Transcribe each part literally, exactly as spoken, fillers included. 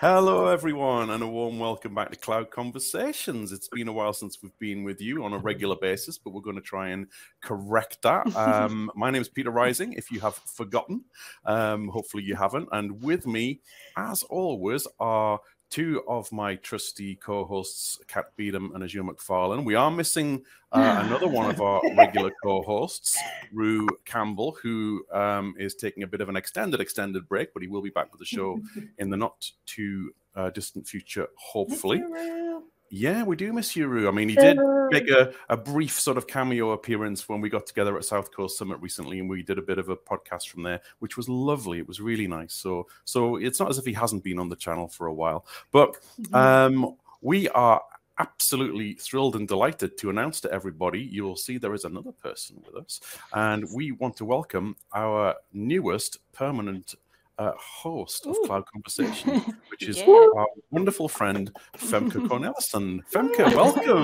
Hello, everyone, and a warm welcome back to Cloud Conversations. It's been a while since we've been with you on a regular basis, but we're going to try and correct that. Um, my name is Peter Rising, if you have forgotten. Um, hopefully you haven't. And with me, as always, are two of my trusty co-hosts, Kat Beedham and Azure McFarlane. We are missing uh, another one of our regular co-hosts, Rue Campbell, who um, is taking a bit of an extended, extended break, but he will be back with the show in the not too uh, distant future, hopefully. Yeah, we do miss you, Rue. I mean, he did make a, a brief sort of cameo appearance when we got together at South Coast Summit recently, and we did a bit of a podcast from there, which was lovely. It was really nice. So, so it's not as if he hasn't been on the channel for a while. But um, we are absolutely thrilled and delighted to announce to everybody, you will see there is another person with us, and we want to welcome our newest permanent Uh, host of Ooh. Cloud Conversations, which is yeah. our wonderful friend Femke Cornelissen. Femke, welcome.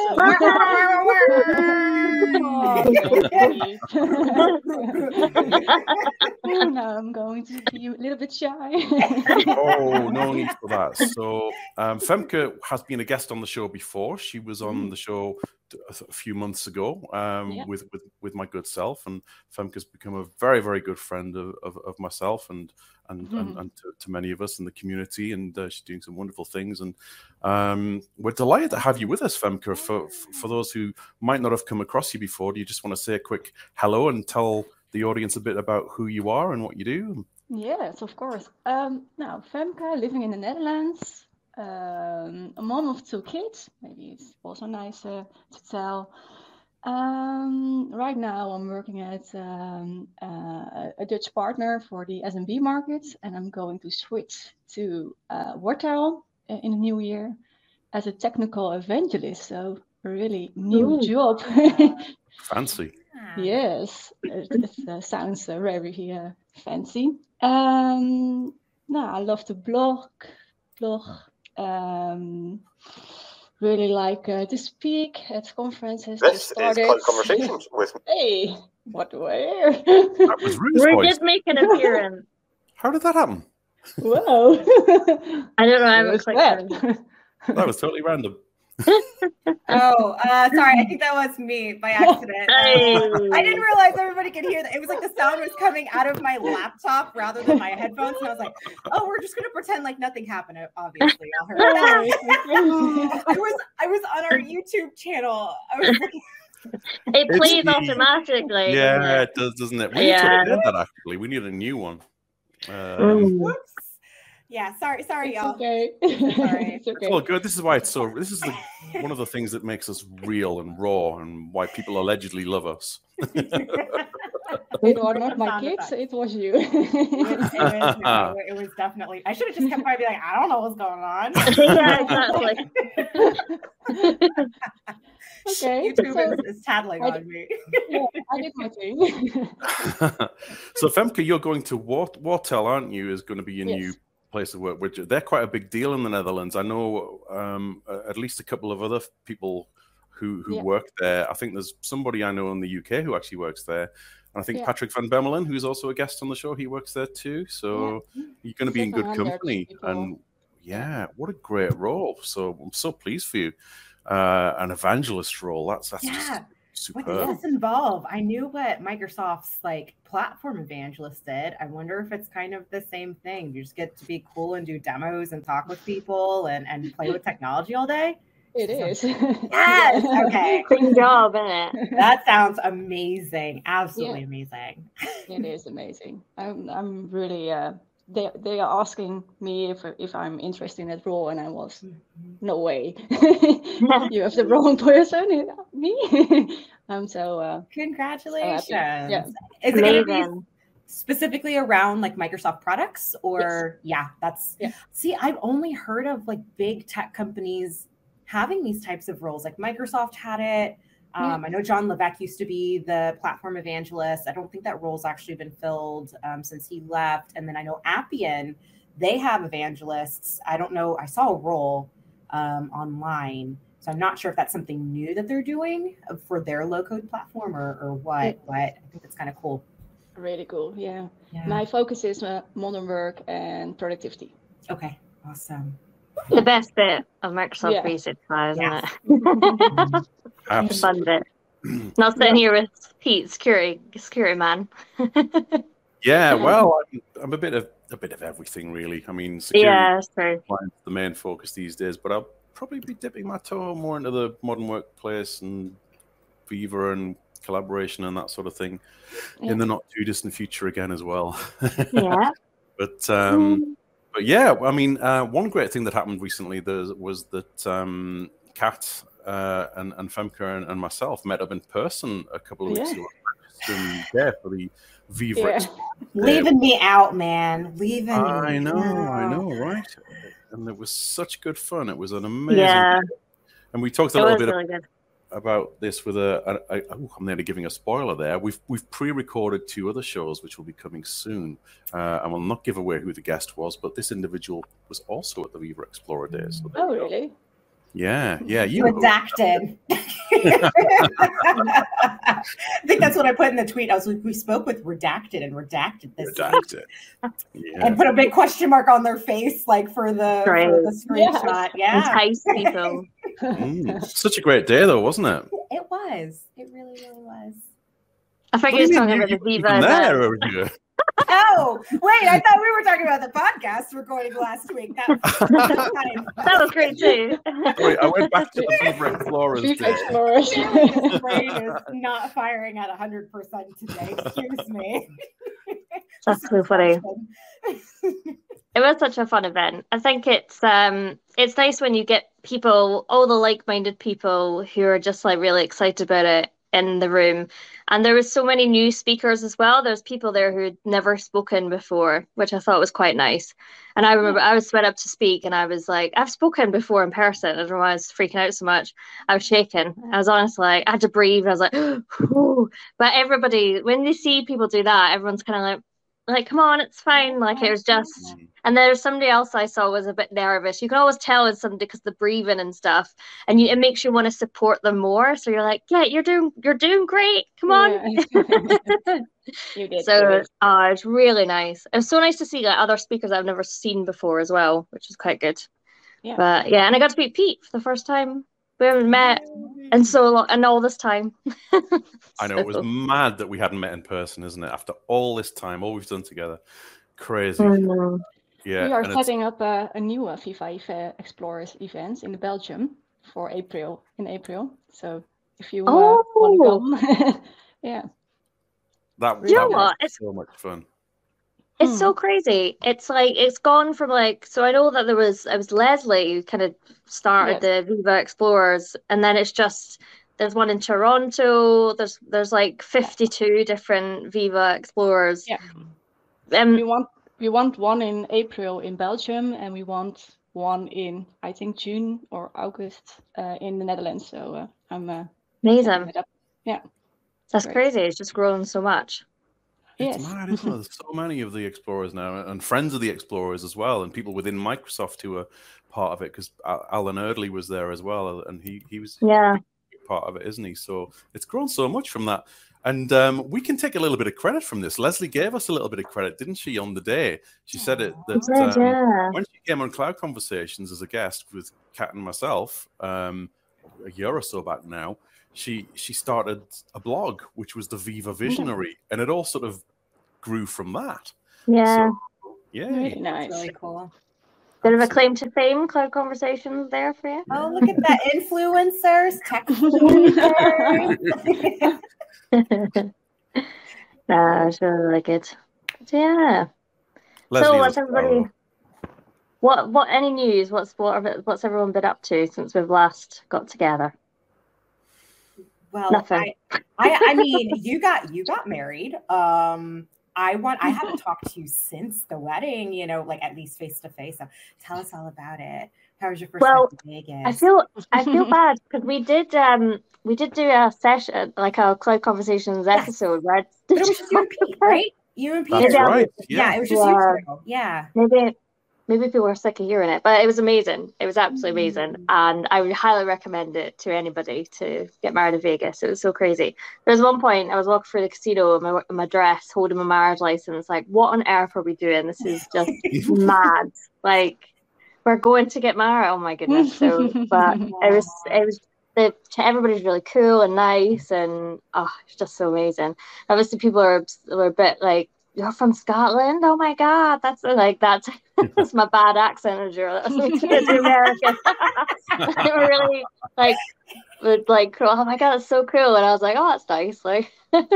Oh, now I'm going to be a little bit shy. Oh, no need for that. So, um, Femke has been a guest on the show before. She was on mm. the show a few months ago um, yeah. with, with with my good self, and Femke's become a very, very good friend of, of, of myself and and, mm-hmm. and, and to, to many of us in the community, and uh, she's doing some wonderful things, and um, we're delighted to have you with us, Femke. For, for those who might not have come across you before, do you just want to say a quick hello and tell the audience a bit about who you are and what you do? Yes, of course. Um, now, Femke, living in the Netherlands, Um, a mom of two kids, maybe it's also nice uh, to tell. Um, right now I'm working at um, uh, a Dutch partner for the S M B market, and I'm going to switch to uh, Wortel in the new year as a technical evangelist, so a really new Ooh. job. Fancy. Yes, it, it uh, sounds uh, very uh, fancy. Um, no, I love to blog, blog. Um, really like uh, to speak at conferences. This is Cloud Conversations with me. Hey, what where? That was Rue's We voice. did make an appearance. How did that happen? Whoa. I don't know. I haven't was clicked that? on it. That was totally random. Oh, uh, sorry. I think that was me by accident. Hey. Uh, I didn't realize everybody could hear that. It was like the sound was coming out of my laptop rather than my headphones. And I was like, oh, we're just going to pretend like nothing happened. Obviously, y'all heard that. I was I was on our YouTube channel. I was looking. It plays the... automatically. Yeah, it does, doesn't it? We yeah. need to edit that, actually. We need a new one. Um, Whoops. Yeah, sorry, sorry, it's y'all. Okay. Sorry. It's okay. It's all good. This is why it's so. This is the, one of the things that makes us real and raw, and why people allegedly love us. It were not my kids. It was you. It was, it, was, no, it was definitely. I should have just kept quiet, be like, I don't know what's going on. Yeah, exactly. Okay. YouTube so, is, is tattling I, on me. Yeah, I did my thing. So, Femke, you're going to Wart- Wortel, aren't you? Is going to be your yes. new place of work, which they're quite a big deal in the Netherlands. I know um, at least a couple of other people who who yeah. work there. I think there's somebody I know in the U K who actually works there. And I think yeah. Patrick van Bemmelen, who's also a guest on the show, he works there too. So yeah. you're going to be in good company. People. And yeah, what a great role. So I'm so pleased for you. Uh, an evangelist role. That's that's yeah. just superb. What does this involve? I knew what Microsoft's like platform evangelist did. I wonder if it's kind of the same thing. You just get to be cool and do demos and talk with people and, and play with technology all day. It is. Yes. Okay. Good job, isn't it? That sounds amazing. Absolutely yeah. amazing. It is amazing. I'm I'm really uh they they are asking me if if I'm interested in that role, and I was no way. You have the wrong person, me. I'm so uh congratulations. So yeah. Is it gonna be specifically around like Microsoft products or yes. yeah, that's yeah. See, I've only heard of like big tech companies having these types of roles. Like Microsoft had it. Um, yeah. I know John Levesque used to be the platform evangelist. I don't think that role's actually been filled um, since he left. And then I know Appian, they have evangelists. I don't know. I saw a role um, online. So I'm not sure if that's something new that they're doing for their low-code platform or, or what, yeah. but I think it's kind of cool. Really cool. Yeah. yeah. My focus is uh, modern work and productivity. Okay. Awesome. The best bit of Microsoft Yeah. three sixty-five, isn't Yeah. it? The fun Absolutely. bit. Not sitting here with Pete, security, security man. Yeah, well, I'm, I'm a bit of a bit of everything, really. I mean, security Yeah, that's true. is the main focus these days, but I'll probably be dipping my toe more into the modern workplace and Viva and collaboration and that sort of thing Yeah. in the not too distant future again as well. Yeah. But um, but yeah, I mean, uh, one great thing that happened recently there was that um, Kat uh, and, and Femke and, and myself met up in person a couple of weeks Yeah. ago in there for the Viva Yeah. Explore. Leaving me out, man. Leaving I me know, I out. know, right? And it was such good fun. It was an amazing Yeah. day. And we talked a It little was bit really good. about this with a, a, a oh, I'm nearly giving a spoiler there. We've we've pre-recorded two other shows which will be coming soon, uh, and we'll not give away who the guest was. But this individual was also at the Viva Explorer Day. So there Oh, we go. really? Yeah, yeah. You know. Redacted. I think that's what I put in the tweet. I was like, we spoke with redacted and redacted this week. Redacted. Yeah. And put a big question mark on their face, like for the, Right. for the screenshot. Yeah, Entice people. Mm. Such a great day, though, wasn't it? it was. It really, really was. I think What he do was you talking mean? about the You- you Viva were there, event. or were you? Oh, wait! I thought we were talking about the podcast recording last week. That was, That was great too. Wait, I went back to the Viva Explorers Viva Day. Explorers. This brain is not firing at one hundred percent today. Excuse me. That's so funny. It was such a fun event. I think it's um it's nice when you get people, all the like-minded people who are just like really excited about it in the room. And there was so many new speakers as well. There's people there who'd never spoken before, which I thought was quite nice. And I remember I was went up to speak and I was like, I've spoken before in person. I don't know why I was freaking out so much. I was shaking. I was honestly like, I had to breathe. I was like, whew. But everybody, when they see people do that, everyone's kind of like, like, come on, it's fine. Like it was just, and there's somebody else I saw was a bit nervous. You can always tell it's somebody because the breathing and stuff, and you, it makes you want to support them more. So you're like, yeah, you're doing, you're doing great. Come on. Yeah. You did. So great. uh, it's really nice. It was so nice to see like other speakers I've never seen before as well, which is quite good. Yeah. But yeah, and I got to meet Pete for the first time. We haven't met in so long, and all this time. I know, it was So- mad that we hadn't met in person, isn't it? After all this time, all we've done together. Crazy. I know. Yeah. we are and it's- setting up a, a new uh, Viva Explorers event in Belgium for April, in April. So if you uh, Oh. want to come, yeah. that, You know that was what? It's so much fun. It's so crazy. It's like it's gone from like so I know that there was it was Leslie who kind of started the Viva Explorers, and then it's just there's one in Toronto. There's there's like fifty-two different Viva Explorers. Yeah. Um, We want we want one in April in Belgium, and we want one in I think June or August uh, in the Netherlands. So uh, I'm uh, setting amazing. it up. Yeah. That's Great. crazy. It's just grown so much. It's Yes. mad, isn't it? There's so many of the Explorers now, and friends of the Explorers as well, and people within Microsoft who are part of it, because Alan Erdley was there as well, and he, he was Yeah. part of it, isn't he? So it's grown so much from that. And um, we can take a little bit of credit from this. Leslie gave us a little bit of credit, didn't she, on the day? She said it that Yeah, um, yeah. when she came on Cloud Conversations as a guest with Kat and myself um, a year or so back now, she she started a blog, which was the Viva Visionary, and it all sort of grew from that. Yeah. So, yeah. Really That's nice. really cool. Bit of a claim to fame, Cloud Conversations there for you. Oh, look at that. Influencers, tech influencers. Nah, it's really, really good. So, yeah. Leslie so is what's a everybody? star. What what any news? What's what have it- what's everyone been up to since we've last got together? Well, Nothing. I, I, I mean, you got you got married. Um, I want. I haven't talked to you since the wedding. You know, like at least face to face. So tell us all about it. How was your first Well, time to Vegas? I feel I feel bad because we did um we did do a session like a Cloud Conversations episode, right? But it was just you and Pete, right? You and Pete. That's Yeah. right. Yeah, Yeah. it was just Yeah. you two. Yeah. Maybe maybe people were sick of hearing it, but it was amazing. It was absolutely amazing, and I would highly recommend it to anybody to get married in Vegas. It was so crazy. There was one point I was walking through the casino in my, in my dress, holding my marriage license. Like, what on earth are we doing? This is just mad. Like, we're going to get married. Oh my goodness! So, but it was it was the everybody's really cool and nice, and oh, it's just so amazing. Obviously, people are were a bit like, "You're from Scotland? Oh my god, that's like that's that's my bad accent, or that's me to American." They were really like, would like, "Oh my god, that's so cool," and I was like, "Oh, that's nice." Like,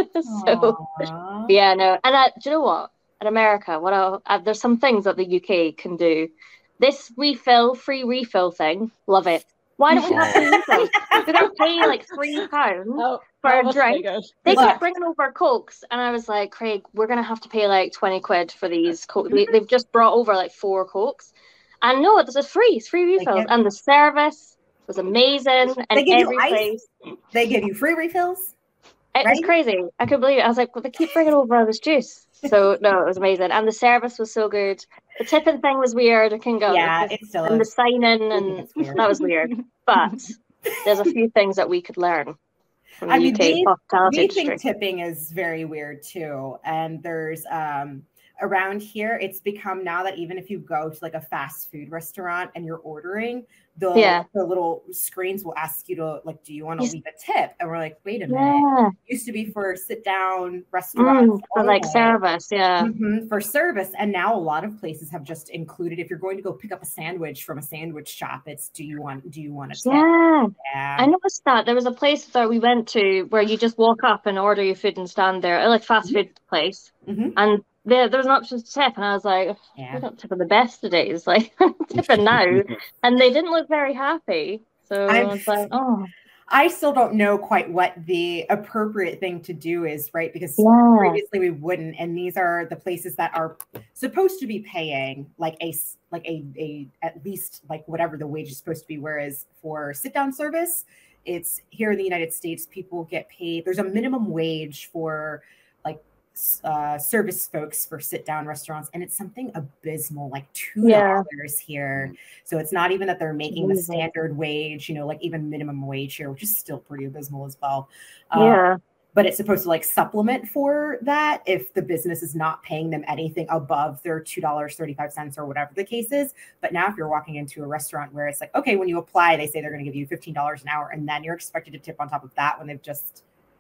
so Aww. yeah, no, and I, do you know what? In America, what I, uh, there's some things that the U K can do. This refill, free refill thing, love it. Why don't we have free refills? We don't pay like three pounds Oh, for that a was drink. Vegas. They Look. kept bringing over Cokes, and I was like, Craig, we're gonna have to pay like twenty quid for these Cokes. They, they've just brought over like four Cokes, and no, this is free. It's free refills, give- and the service was amazing. And They give you every ice? place, They give you free refills. it was right? crazy. I couldn't believe it. I was like, well, they keep bringing over all this juice. So no, it was amazing, and the service was so good. The tipping thing was weird. I couldn't go. Yeah, because- it's still and the is. sign in, I think and it's weird. that was weird. But there's a few things that we could learn from the I mean, U K we, hospitality we industry. think tipping is very weird too. And there's um around here, it's become now that even if you go to like a fast food restaurant and you're ordering, the Yeah. the little screens will ask you to like, do you want to Yes. leave a tip? And we're like, wait a minute. Yeah, It used to be for sit down restaurants mm, for like only. service. Yeah, Mhm, for service, and now a lot of places have just included, if you're going to go pick up a sandwich from a sandwich shop, it's do you want do you want a tip? yeah. Yeah. I noticed that there was a place that we went to where you just walk up and order your food and stand there, like fast food place, Mhm. and there there was an option to tip, and I was like, Yeah. we're not tipping the best of days, like tipping now, and they didn't look very happy. So I I'm- was like, oh, I still don't know quite what the appropriate thing to do is, right? Because yeah, previously we wouldn't, and these are the places that are supposed to be paying like a s- like a a at least like whatever the wage is supposed to be. Whereas for sit down service, it's here in the United States, people get paid. There's a minimum wage for like s- uh, service folks for sit down restaurants, and it's something abysmal, like two Yeah. dollars here. So it's not even that they're making the Amazing. standard wage, you know, like even minimum wage here, which is still pretty abysmal as well. Um, yeah, but it's supposed to like supplement for that if the business is not paying them anything above their two dollars and thirty-five cents or whatever the case is. But now if you're walking into a restaurant where it's like, okay, when you apply, they say they're going to give you fifteen dollars an hour, and then you're expected to tip on top of that when they've just,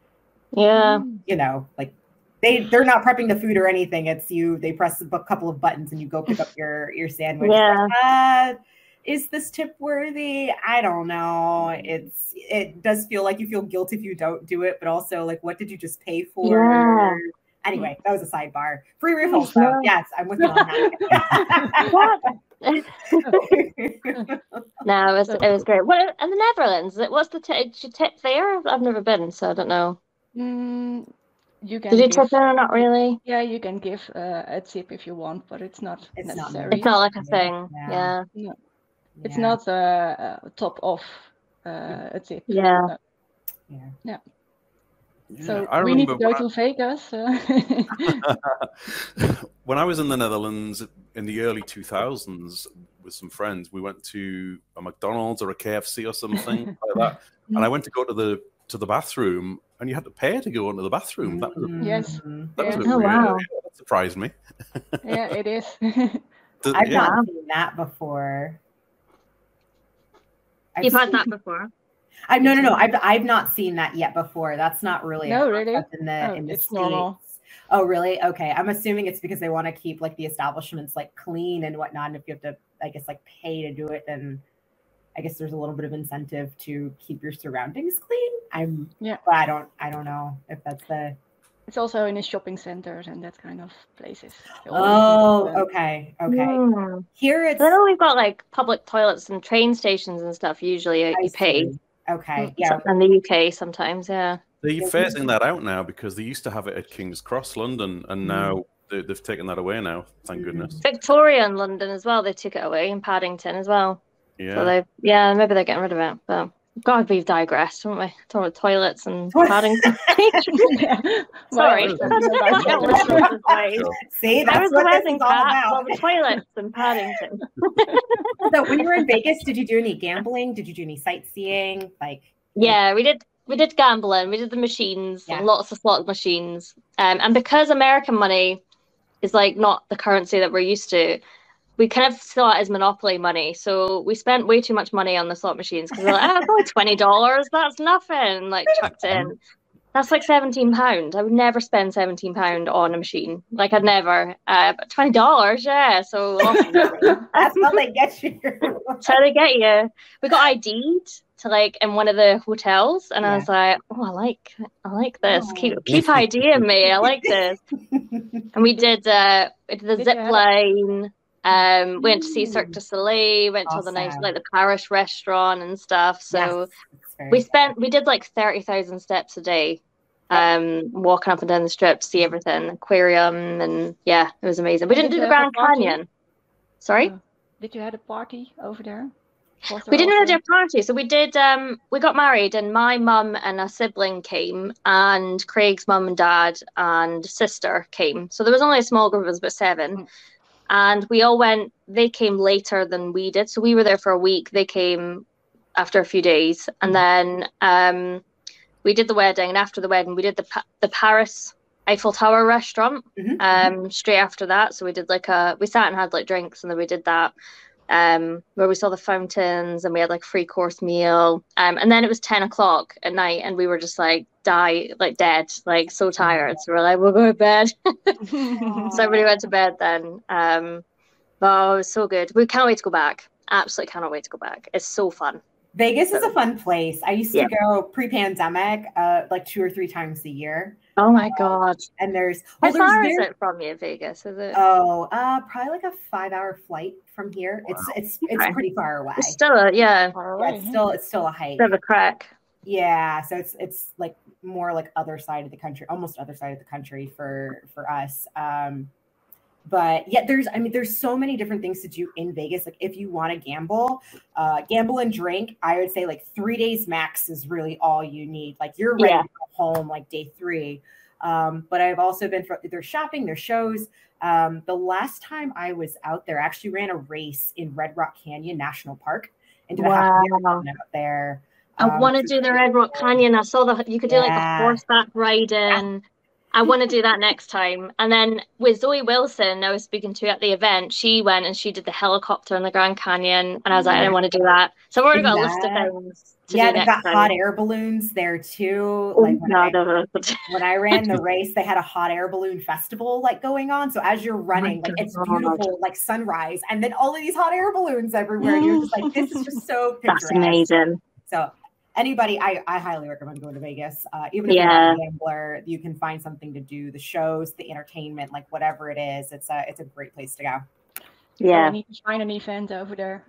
yeah. you know, like they they're not prepping the food or anything. It's you, they press a bu- couple of buttons and you go pick up your your sandwich. Yeah. Like, uh, is this tip worthy? I don't know. It's it does feel like you feel guilty if you don't do it, but also like, what did you just pay for? Yeah. Anyway, that was a sidebar. Free refills, though. Yeah. Yes, I'm with you on that. What? No, it was it was great. What in the Netherlands? What's the tip? Did you tip there? I've never been, so I don't know. Mm, you can Did you give, tip there or not really? yeah, you can give uh, a tip if you want, but it's not It's not necessary. It's not like a Yeah. thing. Yeah. Yeah. It's Yeah. not uh, uh, top off uh, a tip. Yeah. No. Yeah. Yeah, So I we need to remember go when to Vegas. Uh, I, when I was in the Netherlands in the early two thousands with some friends, we went to a McDonald's or a K F C or something like that, and I went to go to the to the bathroom, and you had to pay to go into the bathroom. That was a, Yes. Mhm. that was a Yeah. bit Oh, weird. wow. Yeah, that surprised me. yeah, it is. The- I've yeah. not seen that before. I've You've had seen- that before. I no no no. I've I've not seen that yet before. That's not really a No, really? concept in the Oh, in the it's States. normal. Oh really? Okay. I'm assuming it's because they want to keep like the establishments like clean and whatnot. And if you have to, I guess, like pay to do it, then I guess there's a little bit of incentive to keep your surroundings clean. I'm Yeah. but I don't I don't know if that's the It's also in the shopping centers and that kind of places. They always Oh, need, uh, okay. Okay. Mm. Here it's I know we've got like public toilets and train stations and stuff. Usually I you pay. see. Okay. Mm, Yeah. In the U K sometimes, yeah. They're Yeah. phasing that out now because they used to have it at King's Cross, London, and now they, they've taken that away now. Thank Mhm. goodness. Victoria and London as well. They took it away in Paddington as well. So Yeah. they, yeah, maybe they're getting rid of it. But God, we've digressed, haven't we? Talking about toilets and Toilet- Paddington. yeah. Sorry. Well, That was well, just way. See, That that's was the what this wedding is all cat. about. Well, the toilets in Paddington. So when you were in Vegas, did you do any gambling? Did you do any sightseeing? Like Yeah, we did. We did gambling. We did the machines, Yeah. lots of slot machines. Um, and because American money is like not the currency that we're used to, we kind of saw it as monopoly money. So we spent way too much money on the slot machines because we're like, oh, it's only twenty dollars. That's nothing. Like, chucked it in. That's like seventeen pounds. I would never spend seventeen pounds on a machine. Like, I'd never. Uh, but twenty dollars, yeah. So that's how they get you. That's how they get you. We got I D'd to like in one of the hotels, and yeah. I was like, oh, I like, I like this. Oh. Keep keep IDing me. I like this. And we did, uh, we did the did zip line. Um, went to see Cirque du Soleil. Went awesome. to the nice, like the Paris restaurant and stuff. So. Yes. We spent, we did like thirty thousand steps a day, um, walking up and down the strip to see everything, aquarium, and yeah, it was amazing. We didn't did do the Grand Canyon. Sorry? Uh, did you have a party over there? We didn't have a party, so we did, um, we got married, and my mum and a sibling came, and Craig's mum and dad and sister came. So there was only a small group of us, but seven. Mm. And we all went, they came later than we did. So we were there for a week. They came after a few days, and then um we did the wedding, and after the wedding we did the the Paris Eiffel Tower restaurant mm-hmm. um straight after that. So we did like a we sat and had like drinks, and then we did that um where we saw the fountains, and we had like a free course meal, um and then it was ten o'clock at night, and we were just like die like dead, like so tired. So we're like, we'll go to bed. So everybody went to bed then. um oh, it was so good. We can't wait to go back. Absolutely cannot wait to go back. It's so fun. Vegas is a fun place. I used to yeah. go pre-pandemic, uh, like two or three times a year. Oh my god! Um, and there's how well, far there's is it from you, Vegas? Is it? Oh, uh, probably like a five-hour flight from here. Wow. It's it's it's okay. pretty far away. It's still a yeah. yeah it's still it's still a hike. Bit of a crack. Yeah, so it's it's like more like other side of the country, almost other side of the country for for us. Um, But yeah, there's, I mean, there's so many different things to do in Vegas. Like if you want to gamble, uh, gamble and drink, I would say like three days max is really all you need. Like you're ready yeah. to go home like day three. Um, but I've also been for there's shopping, there's shows. Um, the last time I was out there, I actually ran a race in Red Rock Canyon National Park and did wow. a half marathon out there. I um, want to do the Red Rock Canyon. I saw that you could do yeah. like a horseback riding. Yeah. I want to do that next time. And then with Zoe Wilson, I was speaking to at the event, she went and she did the helicopter in the Grand Canyon. And I was like, I don't want to do that. So I've already got yeah. a list of things to yeah, do they've got time. Hot air balloons there too. Oh, like when, no, I, no, no. when I ran the race, they had a hot air balloon festival like going on. So as you're running, oh like it's beautiful, like sunrise, and then all of these hot air balloons everywhere. And you're just like, this is just so picturesque. That's amazing. So anybody, I, I highly recommend going to Vegas. Uh, even if yeah. you're not a gambler, you can find something to do. The shows, the entertainment, like whatever it is, it's a it's a great place to go. Yeah, so we need to find an event over there.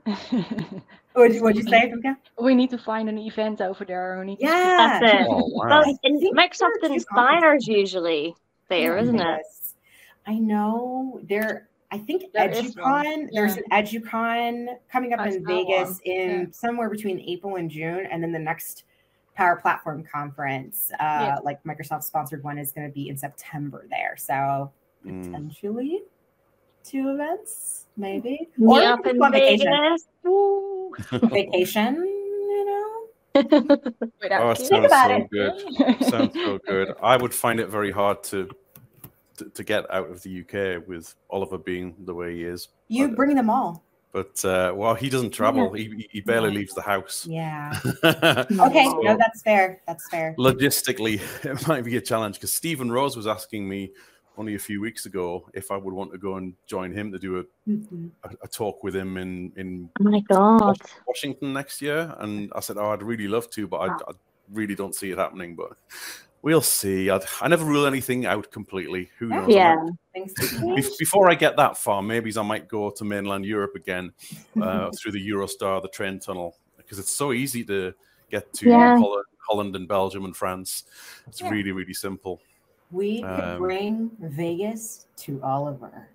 what did you say, Femke? We need to find an event over there. We need to yeah, that's it. Oh, wow. Well, Microsoft Inspires usually there, isn't it? I know there. I think there EduCon, yeah. there's an EduCon coming up That's in Vegas one. in yeah. somewhere between April and June. And then the next Power Platform Conference, uh, yeah. like Microsoft sponsored one, is going to be in September there. So mm. potentially two events, maybe. Or up in Vegas. Vacation. vacation, you know? Oh, it sounds so good. Sounds so good. I would find it very hard to To, to get out of the U K with Oliver being the way he is. You but, bring them all. But, uh, well, he doesn't travel. Yeah. He, he barely yeah. leaves the house. Yeah. Okay, so, no, that's fair. That's fair. Logistically, it might be a challenge because Stephen Rose was asking me only a few weeks ago if I would want to go and join him to do a, mm-hmm. a, a talk with him in, in oh my God. Washington next year. And I said, oh, I'd really love to, but I, I really don't see it happening. But we'll see. I'd, I never rule anything out completely. Who knows? Yeah. Be- before I get that far, maybe I might go to mainland Europe again uh, through the Eurostar, the train tunnel, because it's so easy to get to yeah. Holland, Holland and Belgium and France. It's yeah. really, really simple. We could um, bring Vegas to Oliver.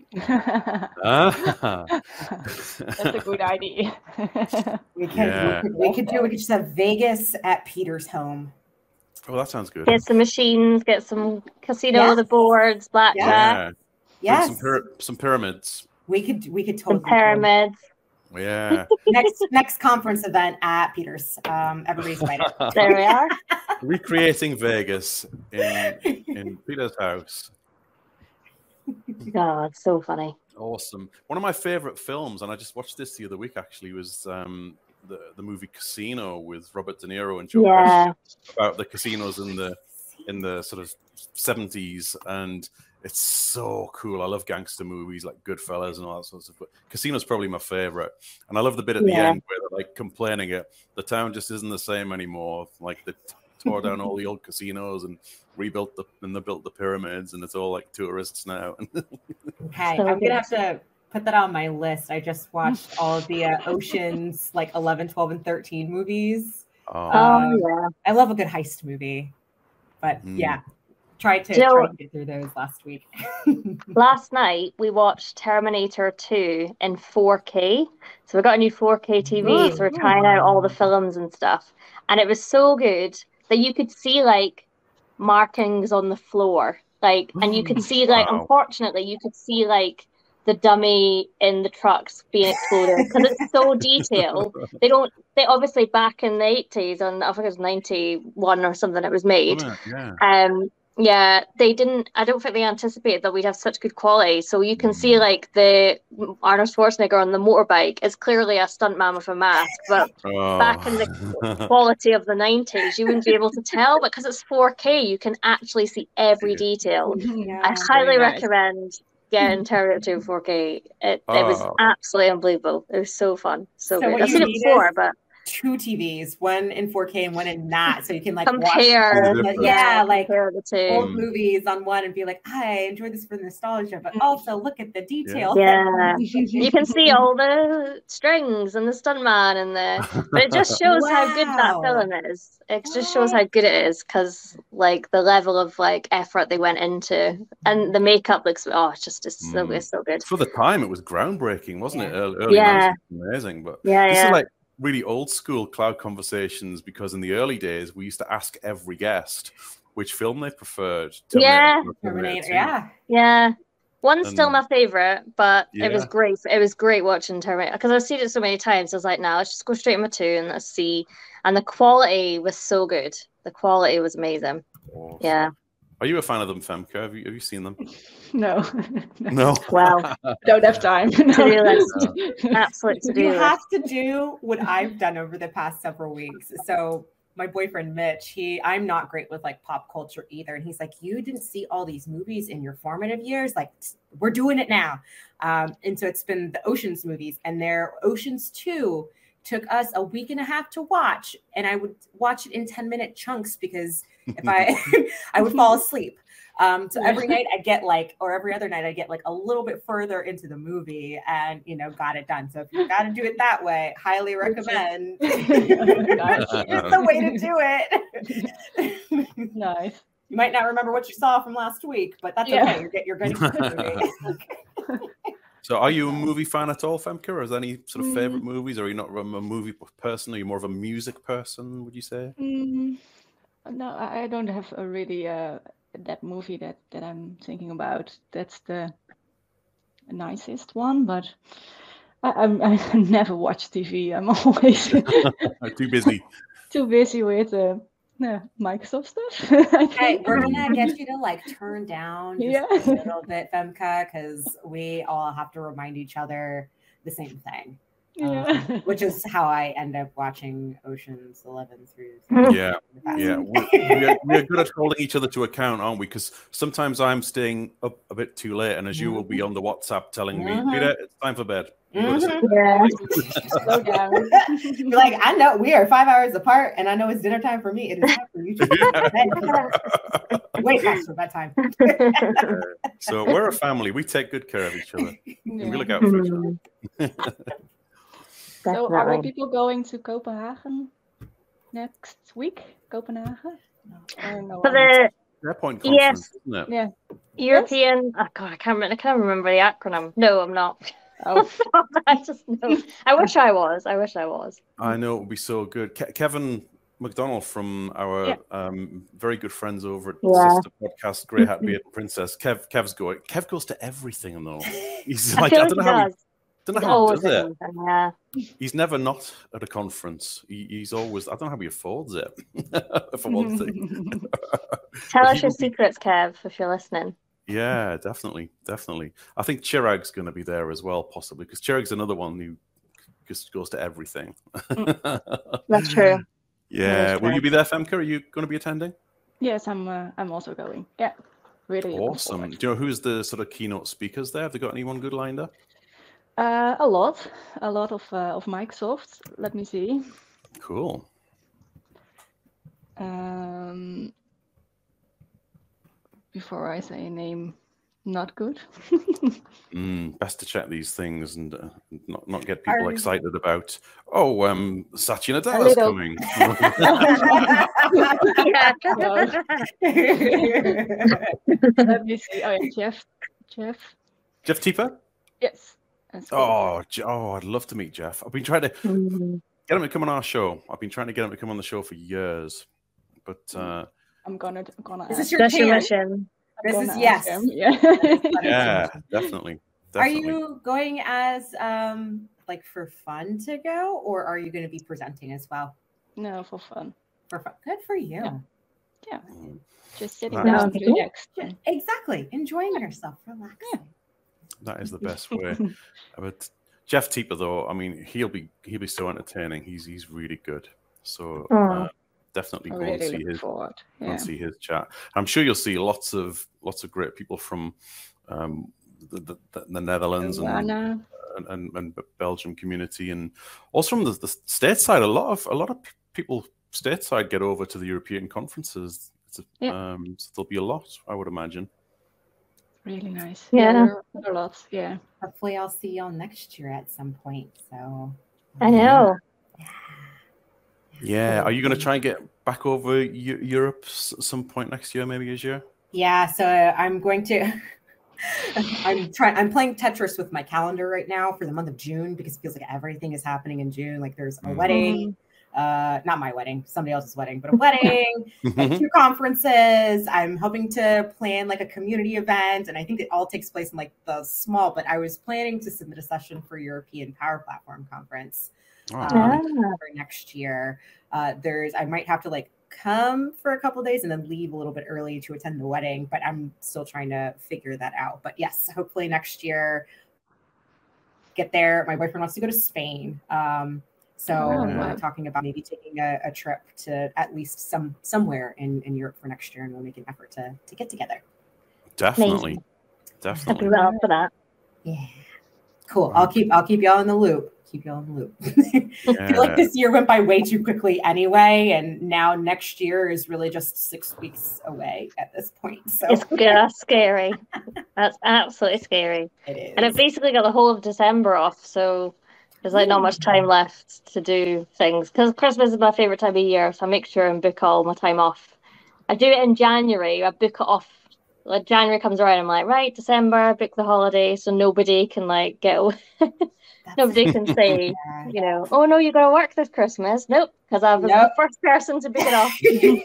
ah. That's a good idea. we, could, yeah. we, could, we could do. We could just have Vegas at Peter's home. Oh, that sounds good. Get some machines, get some casino yes. with the boards, blackjack. Yeah. Yes. Some, pyra- some pyramids. We could we could totally some pyramids. Yeah. next next conference event at Peter's. Um, everybody's invited. There we are. Recreating Vegas in in Peter's house. God, it's so funny. Awesome. One of my favorite films, and I just watched this the other week actually, was um, the the movie Casino with Robert De Niro and Joe Yeah. Pesci about the casinos in the in the sort of seventies, and it's so cool. I love gangster movies like Goodfellas and all that sort of stuff. But Casino's probably my favorite, and I love the bit at the Yeah. end where they're like complaining it the town just isn't the same anymore. Like they tore down all the old casinos and rebuilt the and they built the pyramids, and it's all like tourists now. Okay, So I'm good. gonna have to put that on my list. I just watched all of the uh, Oceans like eleven, twelve, and thirteen movies. Oh, Oh Um, yeah. I love a good heist movie, but Mm. yeah, tried to Jill- try to get through those last week. Last night we watched Terminator two in four K. So we got a new four K T V, Ooh. so we're trying out all the films and stuff. And it was so good that you could see like markings on the floor. Like and you could see like Wow. unfortunately you could see like the dummy in the trucks being exploded because it's so detailed. They don't they obviously back in the eighties and I think it was ninety-one or something it was made. yeah. Um, yeah, they didn't. I don't think they anticipated that we'd have such good quality. So you can see like the Arnold Schwarzenegger on the motorbike is clearly a stuntman with a mask, but Oh. back in the quality of the nineties, you wouldn't be able to tell. But because it's four K, you can actually see every detail. Yeah. I highly very nice. recommend getting Terminator two in four K. It, it was Oh. absolutely unbelievable. It was so fun, so, So good. what I've you seen it need before, is- but Two T Vs, one in four K and one in not, so you can like compare. watch. Yeah, like compare the two. old movies on one and be like, I enjoyed this for nostalgia, but also look at the detail. Yeah. You can see all the strings and the stuntman and the, but it just shows how good that Wow. film is. It just shows how good it is because like the level of like effort they went into and the makeup looks oh it's just it's so Mm. it's so good. For the time, it was groundbreaking, wasn't it? Yeah. Early, early Yeah. nineties, amazing. But Yeah, this yeah. is like really old school cloud conversations because in the early days we used to ask every guest which film they preferred. Yeah. or Terminator, two. yeah. Yeah. One's still And- my favorite, but it was Yeah. great. It was great watching Terminator because I've seen it so many times. I was like, now let's just go straight to my two and let's see. And the quality was so good. The quality was amazing. Awesome. Yeah. Are you a fan of them, Femke? Have you have you seen them? No, No. Well, don't have time. to do No. list. Absolute to do You list. have to do what I've done over the past several weeks. So my boyfriend Mitch, he I'm not great with like pop culture either. And he's like, you didn't see all these movies in your formative years. Like we're doing it now. Um, and so it's been the Oceans movies and their Oceans two took us a week and a half to watch. And I would watch it in ten minute chunks because if I I would fall asleep. Um, so every night I'd get like, or every other night I'd get like a little bit further into the movie and, you know, got it done. So if you got to do it that way, highly recommend. It's the way to do it. Nice. You might not remember what you saw from last week, but that's Yeah. okay. You're, get- you're going to get the movie. So are you a movie fan at all, Femke? Or is there any sort of Mm. favorite movies? Or are you not a movie person? Are you more of a music person, would you say? Mm, no, I I don't have a really uh, that movie that that I'm thinking about. That's the nicest one, but I, I'm I never watch T V. I'm always Too busy. too busy with uh, no, Microsoft stuff. I Okay, think. we're gonna get you to like turn down just Yeah. a little bit, Femke, because we all have to remind each other the same thing. Yeah. Um, which is how I end up watching Oceans eleven through. Yeah, yeah. We're, we're, we're good at holding each other to account, aren't we? Because sometimes I'm staying up a bit too late, and as you will be on the WhatsApp telling me, Mhm. Peter, it's time for bed. You gotta sleep. Yeah. Slow down. You're like, I know we are five hours apart, and I know it's dinner time for me. It is time for you to go to bed. Way past your bedtime. So we're a family. We take good care of each other. And we Yeah. look out for each other. So are there Definitely. people going to Copenhagen next week? Copenhagen? Or no For one? the SharePoint Yes. conference, isn't it? Yeah. European, oh God, I can't remember. I can't remember the acronym. No, I'm not. Oh, I just know. I wish I was. I wish I was. I know it would be so good. Ke- Kevin McDonald from our Yeah. um, very good friends over at Yeah. Sister Podcast, Grey Hat Beard and Princess. Kev, Kev's going. Kev goes to everything, though. He's I like, feel I like don't he know how he, does. don't know He's how he always does it. doing something, yeah. He's never not at a conference. He, he's always. I don't know how he affords it. For one thing. Tell But us he your will be- secrets, Kev, if you're listening. Yeah, definitely, definitely. I think Chirag's going to be there as well, possibly, because Chirag's another one who just goes to everything. That's true. Yeah. That Will true. you be there, Femke? Are you going to be attending? Yes, I'm. Uh, I'm also going. Yeah, really. looking Awesome. forward. Do you know who's the sort of keynote speakers there? Have they got anyone good lined up? Uh, a lot, a lot of uh, of Microsoft. Let me see. Cool. Um, before I say a name, not good. Mm, best to check these things and uh, not not get people Are- excited about. Oh, um, Satya A Nadella's little. coming. Let me see. Oh, yeah, Jeff. Jeff. Jeff Teeper? Yes. that's cool. Oh, Je- oh, I'd love to meet Jeff. I've been trying to Mm. get him to come on our show. I've been trying to get him to come on the show for years, but uh, I'm gonna. I'm gonna. This ask is your That's your chance. mission. This I'm is gonna yes. ask him. Yeah. yeah, definitely, Are definitely. you going as um like for fun to go, or are you going to be presenting as well? No, for fun. For fun. Good for you. Yeah. Mm. Just sitting Nice. down, Sounds relaxed. Yeah, exactly. Enjoying yourself, relaxing. That is the best way. But Jeff Teeper, though, I mean, he'll be he'll be so entertaining. He's he's really good. So uh, Oh. definitely I'm go and really see looking his forward. go Yeah. and see his chat. I'm sure you'll see lots of lots of great people from um, the, the, the Netherlands and, Luana. and, and and Belgium community, and also from the, the stateside. A lot of a lot of p- people stateside get over to the European conferences. It's a, Yeah. um, so there'll be a lot, I would imagine. Really nice. Yeah. there are a lot. Yeah. Hopefully, I'll see y'all next year at some point. So I know. Yeah. Are you going to try and get back over Eu- Europe s- some point next year, maybe this year? Yeah, so I'm going to. I'm trying. I'm playing Tetris with my calendar right now for the month of June because it feels like everything is happening in June. Like there's a Mhm. wedding, uh, not my wedding, somebody else's wedding, but a wedding, like Mhm. two conferences. I'm hoping to plan like a community event, and I think it all takes place in like the small. But I was planning to submit a session for European Power Platform Conference Oh, um, nice. Ah. for next year. Uh, there's I might have to like come for a couple of days and then leave a little bit early to attend the wedding, but I'm still trying to figure that out. But yes, hopefully next year get there. My boyfriend wants to go to Spain. Um, so Oh, we're wow. talking about maybe taking a, a trip to at least some somewhere in, in Europe for next year, and we'll make an effort to to get together. Definitely. Amazing. Happy Definitely. well for that. Yeah. Cool. I'll keep I'll keep y'all in the loop. Keep y'all in the loop. I feel like Yeah. this year went by way too quickly anyway, and now next year is really just six weeks away at this point. So It's good. That's scary. That's absolutely scary. it is. And I've basically got the whole of December off, so there's like not much time left to do things. Because Christmas is my favorite time of year, so I make sure and book all my time off. I do it in January. I book it off. Like January comes around, I'm like, right, December, book the holiday, so nobody can like get away. That's- Nobody can say, Yeah. you know, oh no, you got to work this Christmas. Nope, because I was Nope. the first person to book it off.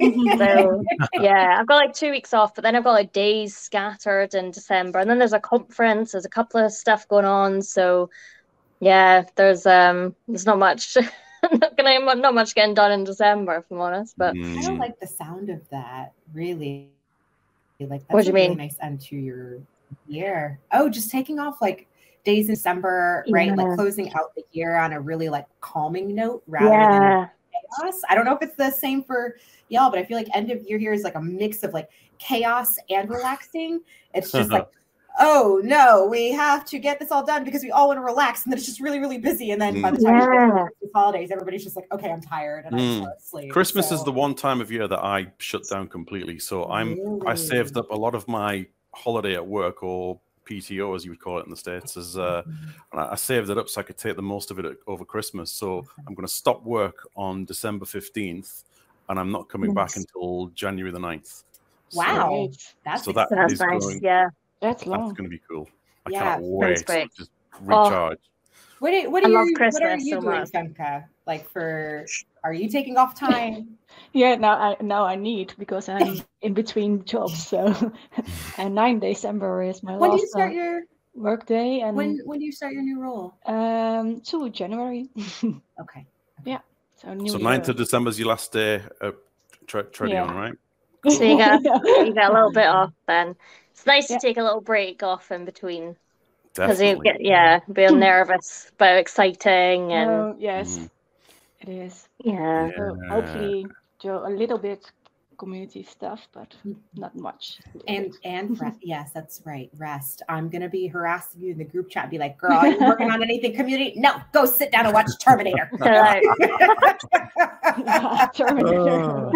So yeah, I've got like two weeks off, but then I've got like days scattered in December, and then there's a conference. There's a couple of stuff going on, so yeah, there's um, there's not much, not gonna not much getting done in December, if I'm honest. But I Mm. don't like the sound of that, really. Like that's What do a you really mean? nice end to your year. Oh, just taking off like days in December, right? Yeah. Like closing out the year on a really like calming note rather than yeah, chaos. I don't know if it's the same for y'all, but I feel like end of year here is like a mix of like chaos and relaxing. It's just like, oh no, we have to get this all done because we all want to relax, and then it's just really, really busy. And then by the time you get to Yeah. the holidays, everybody's just like, okay, I'm tired and I Mm. fall asleep. Christmas is So- the one time of year that I shut down completely. So I'm I Really? saved up a lot of my holiday at work, or P T O as you would call it in the States, as uh, and I I saved it up so I could take the most of it at- over Christmas. So I'm going to stop work on December fifteenth, and I'm not coming back Nice. until January the ninth. So Wow. Great. That's So that that's is nice. going- Yeah, That's that's long. going to be cool. I Yeah, cannot wait great. to just recharge. What are, what I are love you what are Christmas you so doing, much. Femke? Like for are you taking off time? Yeah, now I now I need because I'm in between jobs. So, and nine December is my When do last you start uh, your work day, and when when do you start your new role? um, to January. Okay. So new So year. ninth of December is your last day at Tre- Tredeon, Yeah. right? So you got- Yeah. you got a little bit off then. It's nice Yeah. to take a little break off in between. Because you Definitely. get, yeah, being nervous, but exciting, and Oh, yes, Mm. it is. yeah. So Yeah. hopefully do a little bit community stuff, but not much. A little And bit. and re- yes, that's right. Rest. I'm gonna be harassing you in the group chat. Be like, girl, are you working on anything community? No, go sit down and watch Terminator. So, like, Yeah, Terminator.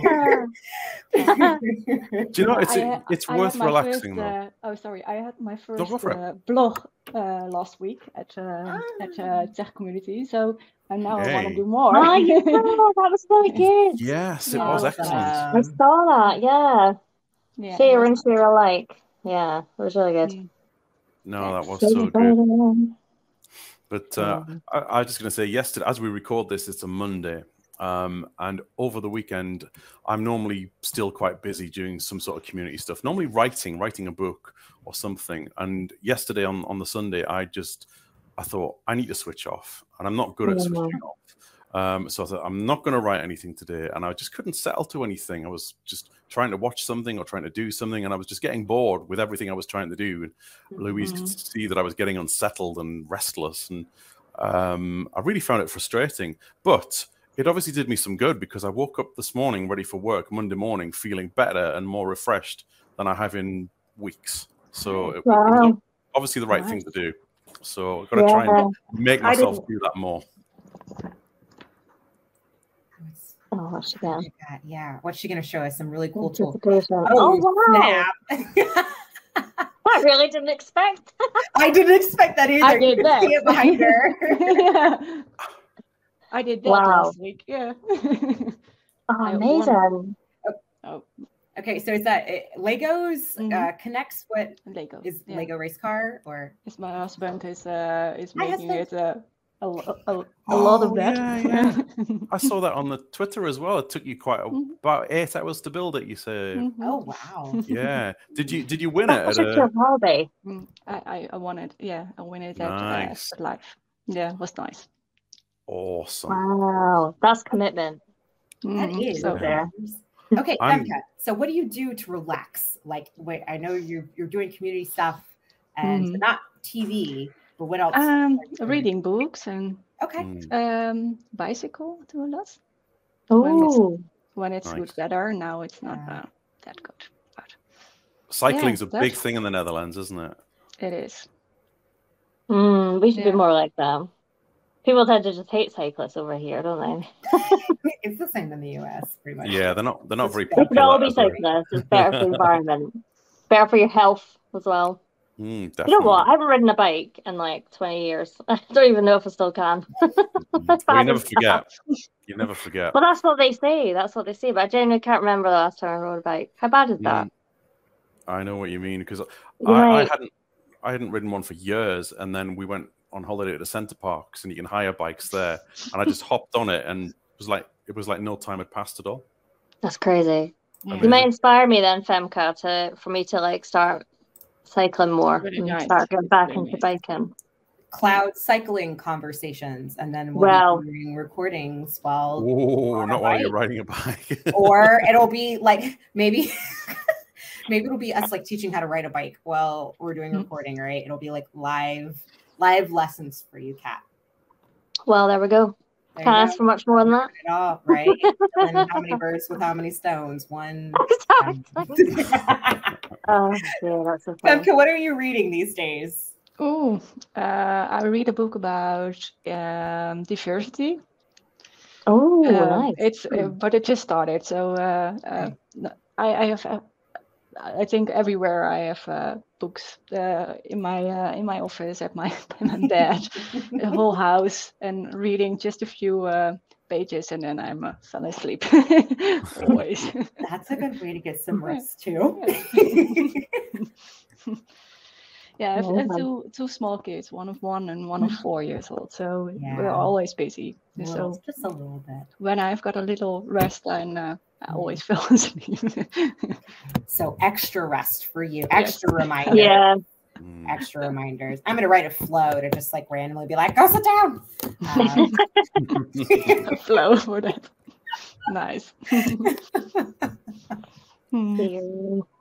Do you know, No, it's I had- it's I worth had my relaxing first, though. uh, oh, sorry. I had my go first for it. uh, blog uh, last week at uh, at uh, Tech Community, so and now I want Hey. to do more. oh, you know, that was really good. Yes, it Yeah, was Awesome. excellent. I saw that. Yeah, Yeah, it share was and nice. share alike. Yeah, it was really good. Mm. No, that was Share so it good. alike. But uh, I, I was just going to say, yesterday, as we record this, it's a Monday. Um, and over the weekend, I'm normally still quite busy doing some sort of community stuff, normally writing, writing a book or something. And yesterday on, on the Sunday, I just, I thought, I need to switch off. And I'm not good at Yeah. switching off. Um, so I thought, I'm not going to write anything today. And I just couldn't settle to anything. I was just trying to watch something or trying to do something. And I was just getting bored with everything I was trying to do. And Louise could see that I was getting unsettled and restless. And um, I really found it frustrating. But it obviously did me some good because I woke up this morning ready for work, Monday morning, feeling better and more refreshed than I have in weeks. So it, it was Wow. obviously the right Nice. thing to do. So I've got to try Yeah. and make I myself didn't- do that more. Oh, what's she got? Yeah, what's she gonna show us? Some really cool tools. Anticipation. Oh, Oh, wow. snap. I really didn't expect. I didn't expect that either. I did You that. see it behind her. Yeah. I did that Wow. last week. Yeah. Oh, I amazing. Oh, Okay, so is that it, Legos uh, Mhm. connects what Lego. is yeah. Lego race car or It's my husband is uh is Hi, making husband. it uh, a, lo- a, a lot of Oh, that. yeah, yeah. I saw that on the Twitter as well. It took you quite a, Mhm. about eight hours to build it. You say, Mhm. oh wow. yeah. Did you did you win it That's at such a? a hobby. Mm, I, I I won it. Yeah, I won it at uh, Nice. at live. Yeah, it was nice. Awesome. Wow, that's commitment. That Mhm, is so Yeah. okay. I'm- Femke, so what do you do to relax? Like, wait, I know you're you're doing community stuff and Mhm. not T V, but what else? Um, Like, reading books and okay. Mm, um, bicycle to a lot Oh, when it's Nice. good weather. Now it's not Yeah. uh, that good, but Cycling's Yeah, a big that's- thing in the Netherlands, isn't it? it is. mm, we should Yeah. be more like that. People tend to just hate cyclists over here, don't they? It's the same in the U S, pretty much. Yeah, they're not they're not very We should popular. all be as a- cyclists. It's better for the environment, better for your health as well. Mm, You know what? definitely. I haven't ridden a bike in like twenty years. I don't even know if I still can. As Well, you bad never as that. forget. You never forget. Well, that's what they say. That's what they say. But I genuinely can't remember the last time I rode a bike. How bad is that? Mm, I know what you mean because You I, I might- hadn't I hadn't ridden one for years, and then we went on holiday to the Centre Parks, and you can hire bikes there, and I just hopped on it, and it was like it was like no time had passed at all. That's crazy. Amazing. You might inspire me then, Femke, to for me to like start cycling more Really and nice. start getting back Really into nice. biking. Cloud cycling conversations, and then we'll Well- be doing recordings while, Oh, on a not while you're bike. riding a bike. or it'll be like maybe, maybe it'll be us like teaching how to ride a bike while we're doing Mhm. recording, right? It'll be like live, live lessons for you, Kat. Well, there we go. There Can't you ask for much more than that. go. It all, right? And how many birds with how many stones? One. Exactly. Oh, yeah, that's so funny. Femke, what are you reading these days? Oh, uh, I read a book about um, diversity. Oh, Um, nice. It's uh, but it just started, so uh, uh, no- I, I have. Uh, I think everywhere I have uh, books uh, in my uh, in my office, at my, my bed, the whole house, and reading just a few uh, pages, and then I'm uh, fell asleep. Always. That's a good way to get some rest too. Yeah, I have uh, Amazing. two two small kids, one of one and one of four years old. So we're Yeah. always busy. A So little- just a little bit. when I've got a little rest, and uh, I always fell asleep. So extra rest for you, extra reminders, Yeah. Mm. extra reminders. I'm gonna write a flow to just like randomly be like, go sit down. Um, Flow for that. Nice. Hmm. Yeah.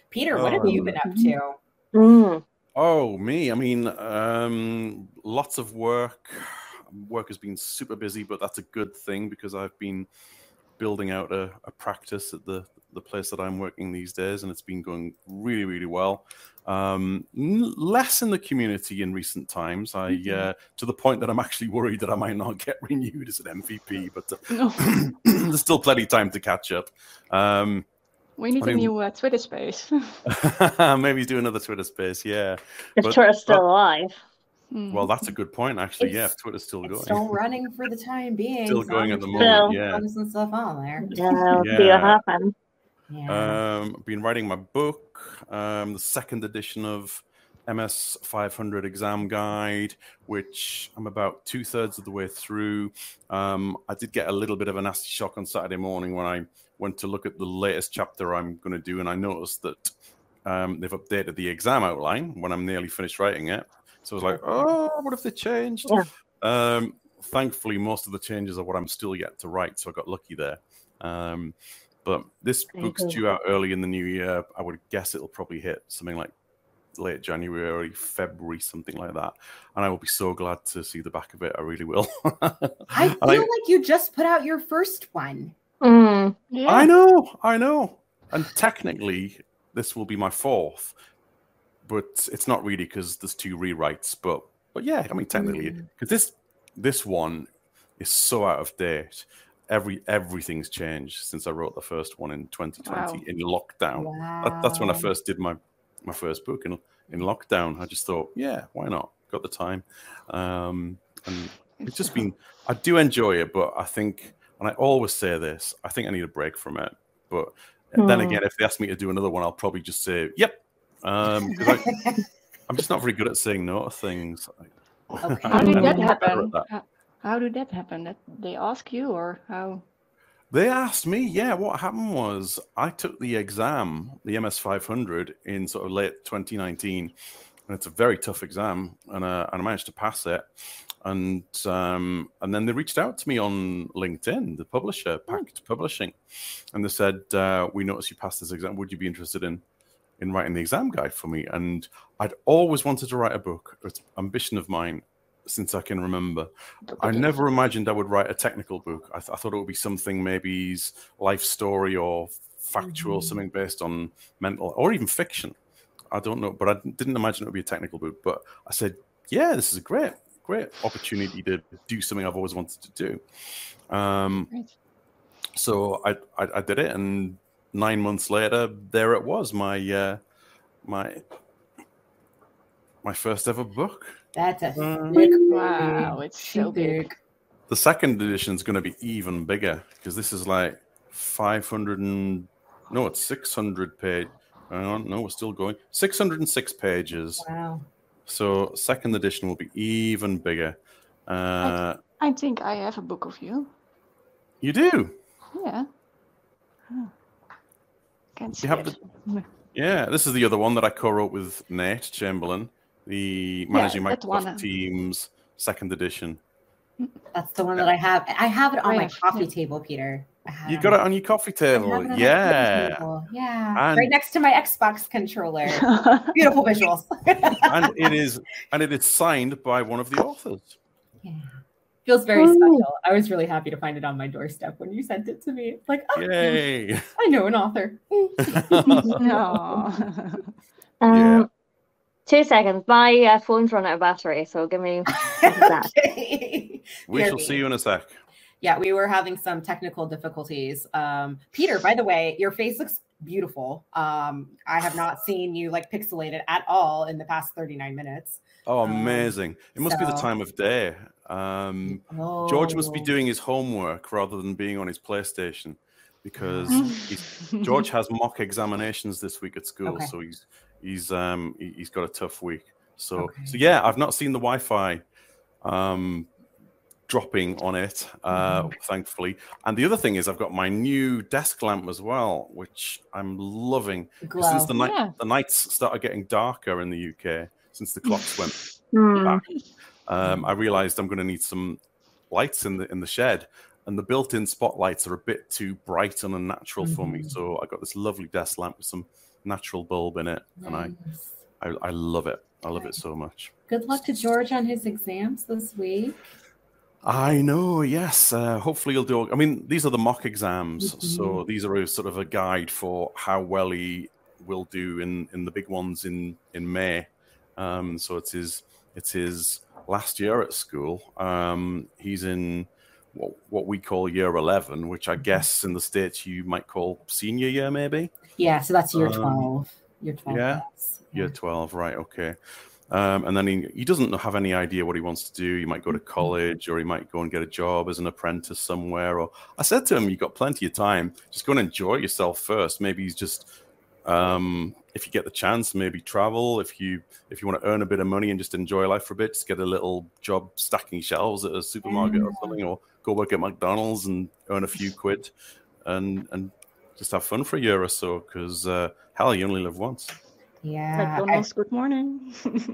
Peter, what have Oh. you been up to? Mm. Oh, me. I mean, um, lots of work. Work has been super busy, but that's a good thing because I've been building out a, a practice at the, the place that I'm working these days, and it's been going really, really well. Um, n- less in the community in recent times, I uh, to the point that I'm actually worried that I might not get renewed as an M V P, but uh, No. there's still plenty of time to catch up. Um, We need I a mean- new uh, Twitter space. maybe do another Twitter space, yeah. If But- Twitter's still but- alive. Hmm. Well, that's a good point, actually. Yeah, It's- if Twitter's still It's going. still running for the time being. Still so going I'm at the just moment, gonna yeah. put some stuff on there. Yeah, we'll see Yeah. what happens. Yeah. Um, been writing my book, um, the second edition of M S five hundred Exam Guide, which I'm about two thirds of the way through. Um, I did get a little bit of a nasty shock on Saturday morning when I went to look at the latest chapter I'm going to do, and I noticed that um, they've updated the exam outline when I'm nearly finished writing it. So I was like, oh, what if they changed? Yeah. Um, thankfully, most of the changes are what I'm still yet to write, so I got lucky there. Um, but this Very book's good. due out early in the new year. I would guess it'll probably hit something like late January, February, something like that. And I will be so glad to see the back of it. I really will. I And feel like you just put out your first one. Mm. Yeah. I know, I know. And technically, this will be my fourth, but it's not really because there's two rewrites. But but yeah, I mean technically, because this this one is so out of date. Every everything's changed since I wrote the first one in twenty twenty Wow. in lockdown. Wow. That, that's when I first did my my first book in in lockdown. I just thought, yeah, why not? Got the time, um, and it's just been. I do enjoy it, but I think, and I always say this, I think I need a break from it. But then Hmm. again, if they ask me to do another one, I'll probably just say, yep. Um, 'cause I, I'm just not very good at saying no to things. Okay. How did I'm that better at happen? that. How, how did that happen? That they ask you, or how? They asked me, yeah, what happened was I took the exam, the M S five hundred, in sort of late twenty nineteen, and it's a very tough exam, and, uh, and I managed to pass it. And um, and then they reached out to me on LinkedIn, the publisher, Pact Publishing, and they said, uh, we noticed you passed this exam. Would you be interested in in writing the exam guide for me? And I'd always wanted to write a book. It's an ambition of mine since I can remember. I never imagined I would write a technical book. I, th- I thought it would be something maybe his life story or factual, Mhm. something based on mental or even fiction. I don't know, but I didn't imagine it would be a technical book. But I said, yeah, this is a great, great opportunity to do something I've always wanted to do. Um, Great. so I, I I did it, and nine months later, there it was, my uh, my my first ever book. That's a Um, thick Wow, book. it's so big. The second edition is going to be even bigger because this is like five hundred and no, it's six hundred page. I don't know, we're still going. six hundred six pages. Wow. So second edition will be even bigger. Uh, I think I have a book of you. you do, Yeah. Huh. Can't see You have it. yeah. This is the other one that I co-wrote with Nate Chamberlain, the managing that one, Microsoft uh, Teams second edition. That's the one that I have. I have it on I my have, coffee yeah. table, Peter. I have You got it on your coffee I have table, it on my coffee yeah. table. Yeah. And- right next to my Xbox controller. Beautiful visuals. and it is and it is signed by one of the authors. Yeah. Feels very Ooh. special. I was really happy to find it on my doorstep when you sent it to me. It's like, oh, Yay! I know an author. No. Um, Yeah. Two seconds. My uh, phone's run out of battery, so give me. Okay. We shall Very. see you in a sec. Yeah, we were having some technical difficulties. Um, Peter, by the way, your face looks beautiful. Um, I have not seen you like pixelated at all in the past thirty-nine minutes. Oh, Um, amazing! It must be the so- time of day. Um, George must be Oh. doing his homework rather than being on his PlayStation, because Mm. he's, George has mock examinations this week at school, Okay. so he's he's um he- he's got a tough week. So Okay. so yeah, I've not seen the Wi-Fi um dropping on it, uh, Mhm. thankfully. And the other thing is, I've got my new desk lamp as well, which I'm loving. 'Cause Glow. Since the night Yeah. the nights started getting darker in the U K, since the clocks went Hmm. back, um, I realized I'm going to need some lights in the in the shed. and the built-in spotlights are a bit too bright and unnatural mm-hmm. for me. So I got this lovely desk lamp with some natural bulb in it, nice. and I, I I love it. I love it so much. Good luck to George on his exams this week. I know, yes. Uh, hopefully he'll do. I mean, these are the mock exams, mm-hmm. so these are a, sort of a guide for how well he will do in, in the big ones in in May. Um, so it's his it's his last year at school. Um, he's in what what we call year eleven, which I guess in the States you might call senior year, maybe. Yeah, so that's year twelve. Um, year twelve. Yeah, yeah, year twelve. Right. Okay. Um, and then he, he doesn't have any idea what he wants to do. He might go to college, or he might go and get a job as an apprentice somewhere. Or I said to him, "You've got plenty of time. Just go and enjoy yourself first. Maybe he's just, um, if you get the chance, maybe travel. If you if you want to earn a bit of money and just enjoy life for a bit, just get a little job stacking shelves at a supermarket or something, or go work at McDonald's and earn a few quid, and and just have fun for a year or so. Because uh, hell, you only live once." Yeah. McDonald's, good morning.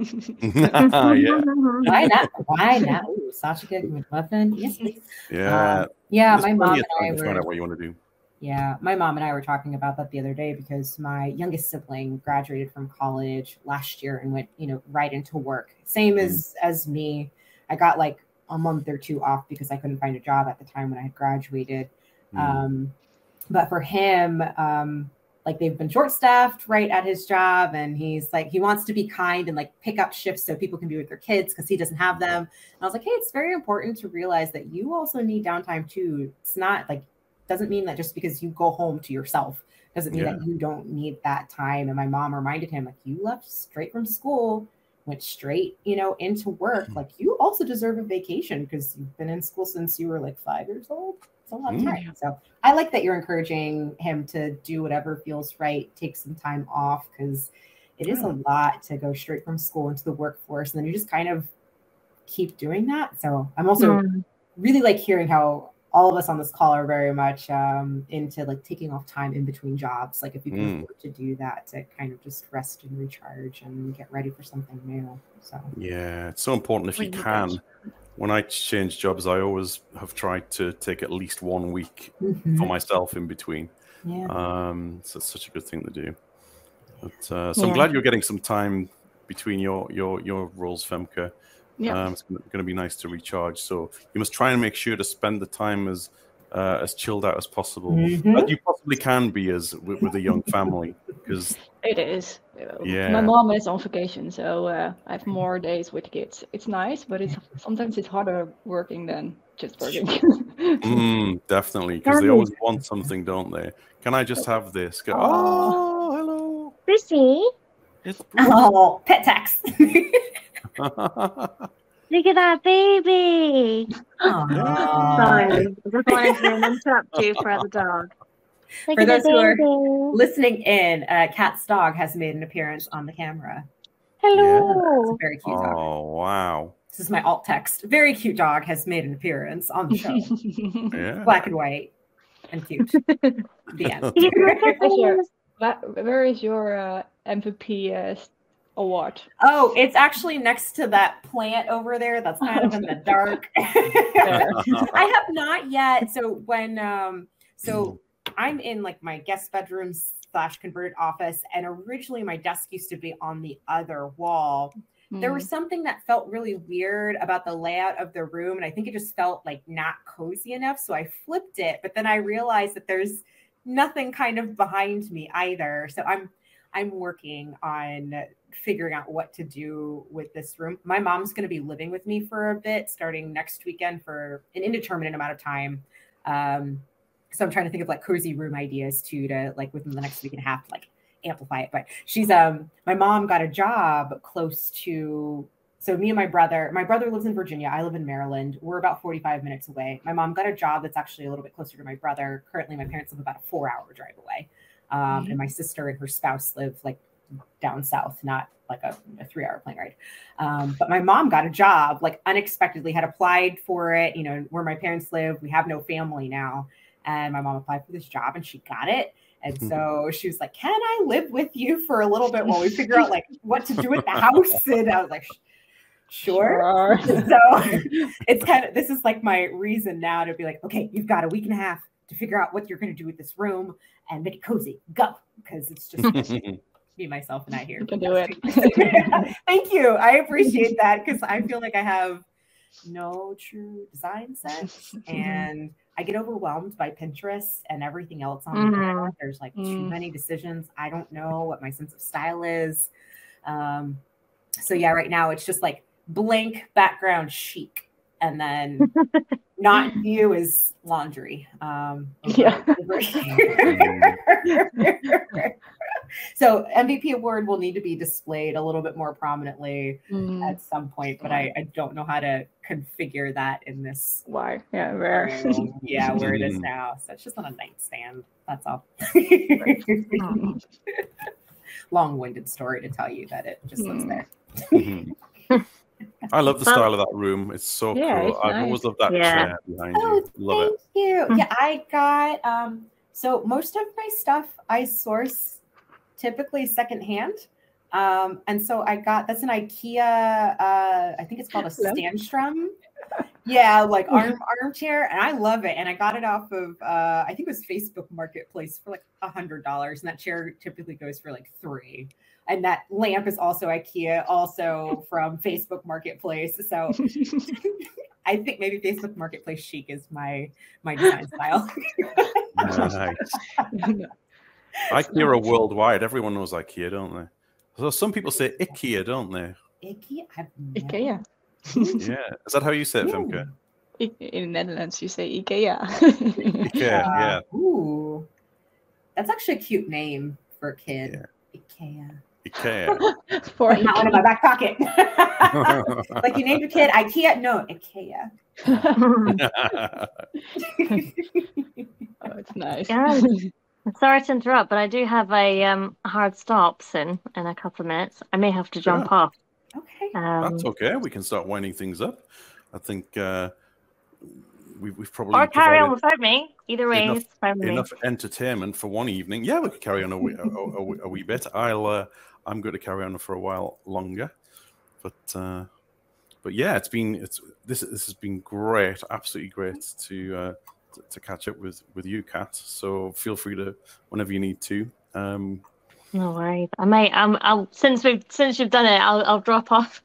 Yeah. Why not? Why not? Ooh, Sausage McMuffin. Yes, please. Yeah. Um, yeah, There's my mom and I to were. Find out what you want to do. Yeah, my mom and I were talking about that the other day because my youngest sibling graduated from college last year and went, you know, right into work. Same as mm. as me. I got like a month or two off because I couldn't find a job at the time when I had graduated. Mm. Um, but for him, um, like they've been short-staffed right at his job, and he's like, he wants to be kind and like pick up shifts so people can be with their kids because he doesn't have them. And I was like, hey, it's very important to realize that you also need downtime too. It's not like, doesn't mean that just because you go home to yourself doesn't mean yeah. that you don't need that time. And my mom reminded him, like, you left straight from school, went straight, you know, into work. Like, you also deserve a vacation because you've been in school since you were like five years old. It's a lot of time. Mm. So I like that you're encouraging him to do whatever feels right, take some time off, because it is a lot to go straight from school into the workforce. And then you just kind of keep doing that. So I'm also mm. really like hearing how all of us on this call are very much um, into like taking off time in between jobs. Like if you can mm. afford to do that, to kind of just rest and recharge and get ready for something new. So yeah, it's so important if you can. When I change jobs, I always have tried to take at least one week mm-hmm. for myself in between. Yeah. Um, so it's such a good thing to do. But, uh, so yeah. I'm glad you're getting some time between your your your roles, Femke. Yeah. Um, it's going to be nice to recharge. So you must try and make sure to spend the time as uh, as chilled out as possible, mm-hmm. as you possibly can be as with, with a young family. Because it is. Yeah. My mom is on vacation, so uh, I have more days with kids. It's nice, but it's sometimes it's harder working than just working. mm, definitely, because they always want something, don't they? Can I just have this? Go, oh, hello, Brucey. It's Bruce. Oh, pet tax. Look at that baby. Oh, sorry. I just wanted to interrupt you for the dog. Look for those who are listening in, uh, Kat's dog has made an appearance on the camera. Hello. It's a very cute dog. Oh, wow. This is my alt text. Very cute dog has made an appearance on the show. Yeah. Black and white and cute. The end. Where is your uh, M V P uh, award? Oh, it's actually next to that plant over there that's kind of in the dark. I have not yet. So when, um, so I'm in like my guest bedroom slash converted office, and originally my desk used to be on the other wall. Mm. There was something that felt really weird about the layout of the room, and I think it just felt like not cozy enough. So I flipped it, but then I realized that there's nothing kind of behind me either. So I'm I'm working on figuring out what to do with this room. My mom's going to be living with me for a bit, starting next weekend for an indeterminate amount of time. Um, so I'm trying to think of like cozy room ideas too, to like within the next week and a half, to like amplify it. But she's, um, my mom got a job close to, so me and my brother, my brother lives in Virginia. I live in Maryland. We're about forty-five minutes away. My mom got a job that's actually a little bit closer to my brother. Currently, my parents live about a four hour drive away. Um, mm-hmm. And my sister and her spouse live like down south, not like a, a three hour plane ride. Um, but my mom got a job, like unexpectedly, had applied for it, you know, where my parents live. We have no family now. And my mom applied for this job and she got it. And so she was like, can I live with you for a little bit while we figure out like what to do with the house? And I was like, Sure. Sure. So it's kind of, this is like my reason now to be like, okay, you've got a week and a half to figure out what you're going to do with this room and make it cozy. Go. Because it's just me, myself, and I here. You can do it. Thank you. I appreciate that because I feel like I have no true design sense and I get overwhelmed by Pinterest and everything else on Mm. the internet. There's like too Mm. many decisions. I don't know what my sense of style is. Um, so yeah, right now it's just like blank background chic, and then not in view is laundry. Um, over- Yeah. over here. So M V P award will need to be displayed a little bit more prominently Mm. at some point, but I, I don't know how to configure that in this. Why? Yeah, where? room. Yeah, where it is Mm. now. So it's just on a nightstand. That's all. Mm. Long-winded story to tell you that it just sits Mm. there. Mhm. I love the Well- style of that room. It's so Yeah, cool. it's I've nice. always loved that Yeah. chair behind Oh, you. Love it. thank you. Hmm. Yeah, I got um so most of my stuff I source typically secondhand. Um, and so I got that's an IKEA uh I think it's called a Lamp? Stanstrom. Yeah, like arm armchair, and I love it. And I got it off of uh I think it was Facebook Marketplace for like a hundred dollars, and that chair typically goes for like three. And that lamp is also IKEA, also from Facebook Marketplace. So I think maybe Facebook Marketplace chic is my my design style. Nice. IKEA are worldwide. Everyone knows IKEA, don't they? So some people say IKEA, don't they? IKEA? I've never- IKEA. Yeah. Is that how you say it, Femke? I- In the Netherlands, you say IKEA. IKEA, yeah. Uh, Ooh, that's actually a cute name for a kid. Yeah. IKEA. IKEA. For Putting that one in my back pocket. Like you named your kid IKEA? No, IKEA. Oh, it's nice. Yeah. Sorry to interrupt, but I do have a um a hard stop soon in a couple of minutes. I may have to jump Sure. off. Okay. Um, That's okay. We can start winding things up. I think uh, we, we've probably or carry on provided without me. Either way, enough- it's fine with me. enough entertainment for one evening. Yeah, we could carry on a wee, a, a, wee- a wee bit. I'll. Uh, I'm going to carry on for a while longer, but uh, but yeah, it's been it's this this has been great, absolutely great to uh, to, to catch up with with you, Kat. So feel free to whenever you need to. Um, No worries. I might. Um. I'll since we've since you've done it, I'll I'll drop off.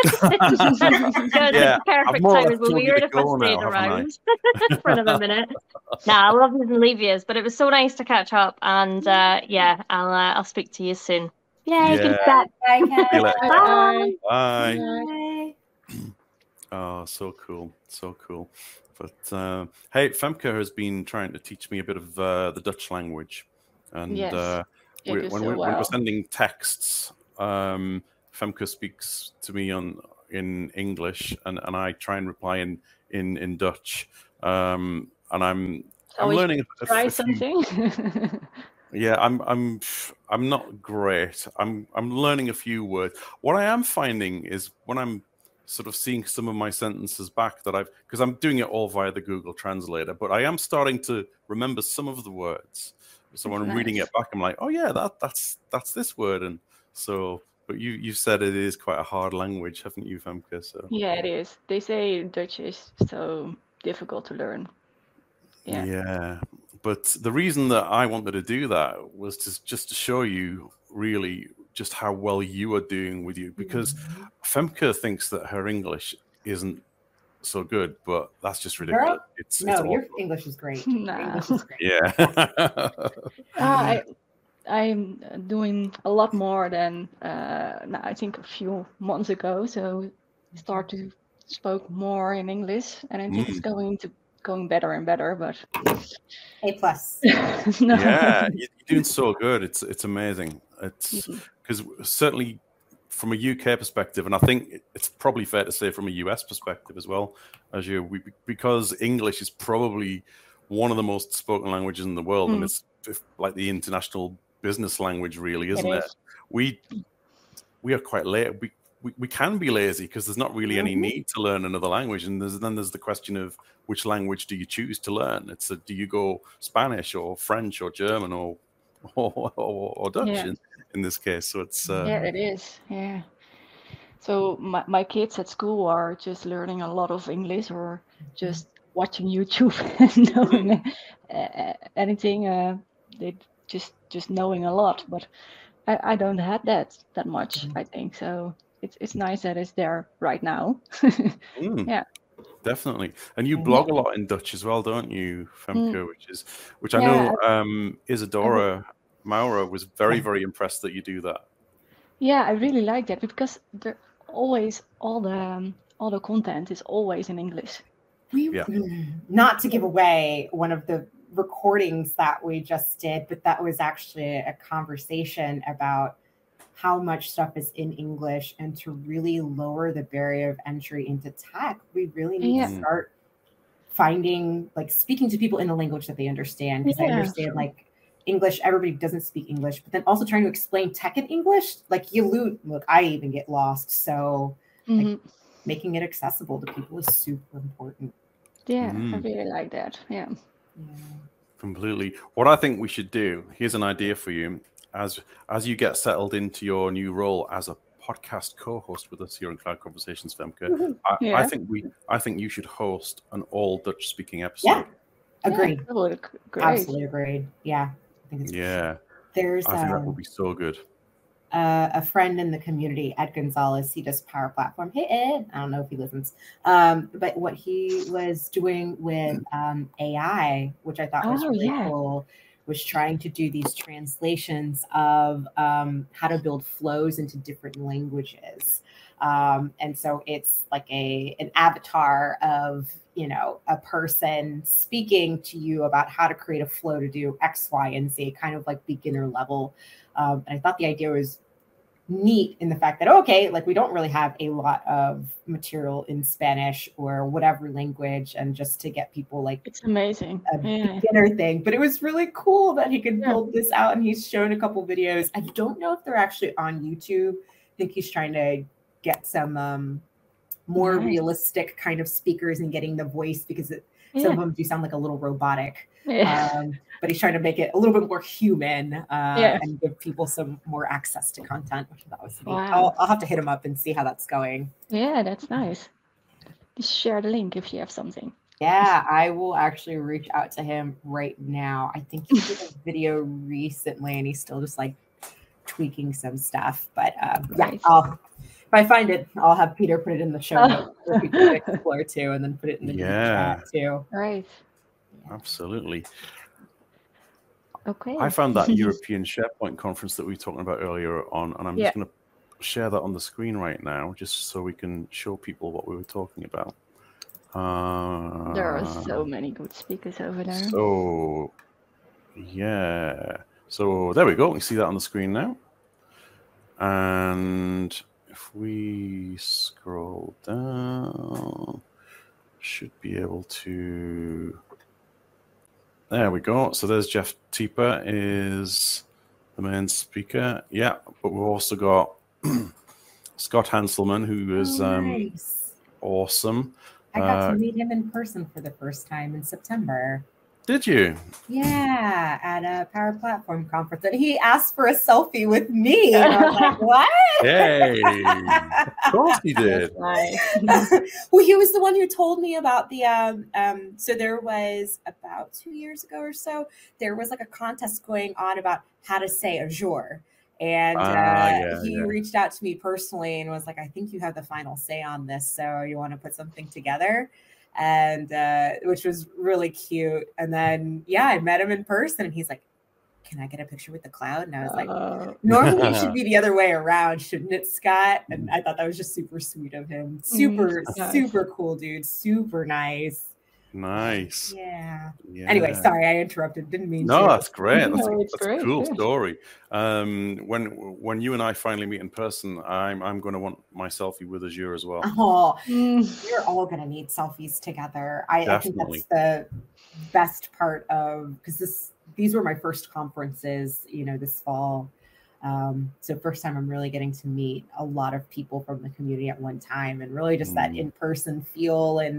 Yeah, It's perfect I've more or time. less We'll told be you here to to go now, stay haven't I? around for another minute. Nah, I love yous and leave yous, but it was so nice to catch up. And uh, yeah, I'll uh, I'll speak to you soon. Yay! Good Yeah. chat. Bye, See you later. Kat. Bye. Bye. Bye. Oh, so cool, so cool. But uh, hey, Femke has been trying to teach me a bit of uh, the Dutch language, and Yes, uh, you we, do when, so we, when we're well. sending texts, um, Femke speaks to me on in English, and, and I try and reply in in, in Dutch. Um, and I'm So I'm we learning. A, a, Try a few- something. yeah, I'm I'm I'm not great. I'm I'm learning a few words. What I am finding is when I'm sort of seeing some of my sentences back that I've because I'm doing it all via the Google Translator, but I am starting to remember some of the words. So when I'm reading Nice. it back, I'm like, oh yeah, that that's that's this word. And so, but you you said it is quite a hard language, haven't you, Femke? So Yeah, it is. They say Dutch is so difficult to learn. Yeah. yeah. But the reason that I wanted to do that was to just to show you really just how well you are doing with you, because Femke thinks that her English isn't so good, but that's just ridiculous. Girl, It's, No, it's your awful. English is great. Your Nah. English is great. Yeah. Ah, I, I'm doing a lot more than uh, no, I think a few months ago. So start to spoke more in English, and I think it's going to going better and better. But A plus. no. Yeah, you- you're doing so good. It's it's amazing. It's Mhm. because certainly from a U K perspective, and I think it- it's probably fair to say from a U S perspective as well, as you we, because English is probably one of the most spoken languages in the world, and Mm. it's if- like the international business language, really, It isn't it? is. We we are quite late. We we, we can be lazy because there's not really any Mhm. need to learn another language, and there's, then there's the question of which language do you choose to learn? It's a, do you go Spanish or French or German or or, or, or Dutch Yeah. in, in this case? So it's uh, Yeah, it is. Yeah. So my, my kids at school are just learning a lot of English or just watching YouTube and knowing uh, anything. Uh, they just just knowing a lot, but I, I don't have that that much. I think so. It's it's nice that it's there right now. Mm, Yeah. definitely. And you Yeah. blog a lot in Dutch as well, don't you, Femke? Mm. Which is which I Yeah, know um, Isadora Maura was very Yeah. very impressed that you do that. Yeah, I really like that because they're always all the um, all the content is always in English. We Yeah. not to give away one of the recordings that we just did, but that was actually a conversation about how much stuff is in English, and to really lower the barrier of entry into tech, we really need Yeah. to start finding, like, speaking to people in a language that they understand. Because I Yeah, understand, like, English, everybody doesn't speak English, but then also trying to explain tech in English, like, you lose. Look, I even get lost. So like, Mhm. making it accessible to people is super important. Yeah, I Mm. really like that. Yeah. Yeah. Completely. What I think we should do, here's an idea for you. As as you get settled into your new role as a podcast co-host with us here on Cloud Conversations, Femke, I, I Yeah. think we I think you should host an all Dutch speaking Yeah. episode. Agreed. Yeah, that would look great. Absolutely agreed. Yeah. I think it's, Yeah, there's I think that um, would be so good. uh, a friend in the community, Ed Gonzalez. He does Power Platform. Hey, Ed. I don't know if he listens. Um, but what he was doing with um, A I, which I thought was Oh, really yeah. cool, was trying to do these translations of um, how to build flows into different languages. Um, and so it's like a an avatar of, you know, a person speaking to you about how to create a flow to do X, Y, and Z, kind of like beginner level. Um, and I thought the idea was neat in the fact that, okay, like, we don't really have a lot of material in Spanish or whatever language, and just to get people like It's amazing. a Yeah. beginner thing. But it was really cool that he could Yeah. build this out, and he's shown a couple videos. I don't know if they're actually on YouTube. I think he's trying to get some um, more Nice. realistic kind of speakers and getting the voice, because it, some Yeah. of them do sound like a little robotic. Yeah. Um, but he's trying to make it a little bit more human, uh, Yeah. and give people some more access to content, which I thought was neat. Wow. I'll, I'll have to hit him up and see how that's going. Yeah, that's nice. Just share the link if you have something. Yeah, I will actually reach out to him right now. I think he did a video recently, and he's still just like tweaking some stuff. But um, yeah, Right. I'll, if I find it, I'll have Peter put it in the show Oh. notes for people to explore too, and then put it in the group Yeah. chat too. Right. Absolutely. Okay. I found that European SharePoint conference that we were talking about earlier on, and I'm Yeah. just going to share that on the screen right now, just so we can show people what we were talking about. Uh, There are so many good speakers over there. So, yeah. So there we go. You see that on the screen now. And if we scroll down, should be able to. There we go. So there's Jeff Teeper is the main speaker. Yeah, but we've also got Scott Hanselman, who is Oh, um, nice. awesome. I got Uh, to meet him in person for the first time in September. Did you? Yeah, at a Power Platform conference. And he asked for a selfie with me. And I was like, what? Hey, of course he did. Nice. Well, he was the one who told me about the um um so there was about two years ago or so, there was like a contest going on about how to say Azure. And uh, Ah, yeah, he yeah. reached out to me personally and was like, I think you have the final say on this. So you want to put something together? And uh, which was really cute. And then, yeah, I met him in person and he's like, can I get a picture with the cloud? And I was like, Uh, normally it should be the other way around, shouldn't it, Scott? And I thought that was just super sweet of him. Super, nice. super cool dude. Super nice. Nice. Yeah. Yeah. Anyway, sorry, I interrupted. Didn't mean No, to. that's great. That's, No, a, it's that's great, a cool yeah. story. Um, when when you and I finally meet in person, I'm I'm going to want my selfie with Azure as well. Oh, mm, we're all gonna need selfies together. I, I think Definitely. that's the best part of, because this these were my first conferences, you know, this fall. Um, so first time I'm really getting to meet a lot of people from the community at one time, and really just that Mm. in-person feel and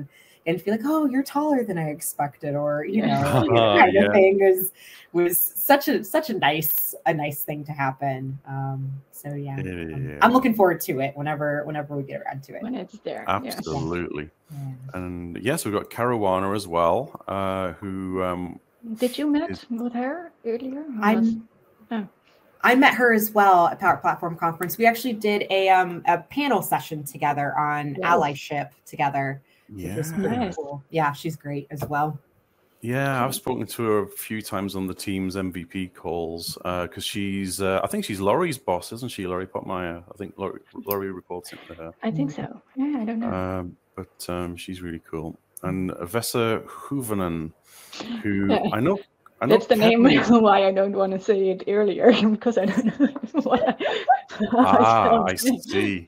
and feel like, oh, you're taller than I expected, or you Yeah. know, Uh, kind yeah. of thing was was such a such a nice a nice thing to happen. Um, so yeah, um, Yeah. I'm looking forward to it whenever whenever we get around to it. When it's there. Yeah. Absolutely. Yeah. And yes, we've got Caruana as well, uh, who um, Did you met Is- with her earlier? Or was- I'm Oh. I met her as well at Power Platform Conference. We actually did a um a panel session together on Wow. allyship together. Which was yeah, pretty Nice. cool. Yeah, she's great as well. yeah, I've spoken to her a few times on the team's M V P calls because she's, uh, I think she's Laurie's boss, isn't she? Laurie Potmeyer. I think Laurie, Laurie reports into her. I think so. Yeah, I don't know. Um, but um, she's really cool. And Vesa Huvanen, who Yeah. I know, I know That's the name Kevin- why I don't want to say it earlier because I don't know what I, how Ah, I I sound. see.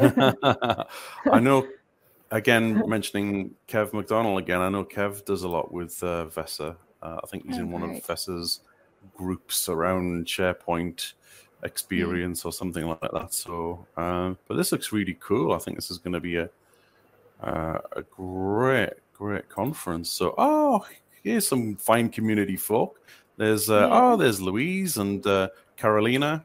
I know. Again, mentioning Kev McDonald again, I know Kev does a lot with uh, Vesa. Uh, I think he's Oh, in one great. of Vesa's groups around SharePoint experience or something like that. So, uh, but this looks really cool. I think this is going to be a uh, a great, great conference. So, oh, here's some fine community folk. There's uh, Yeah. oh, there's Louise and uh, Carolina,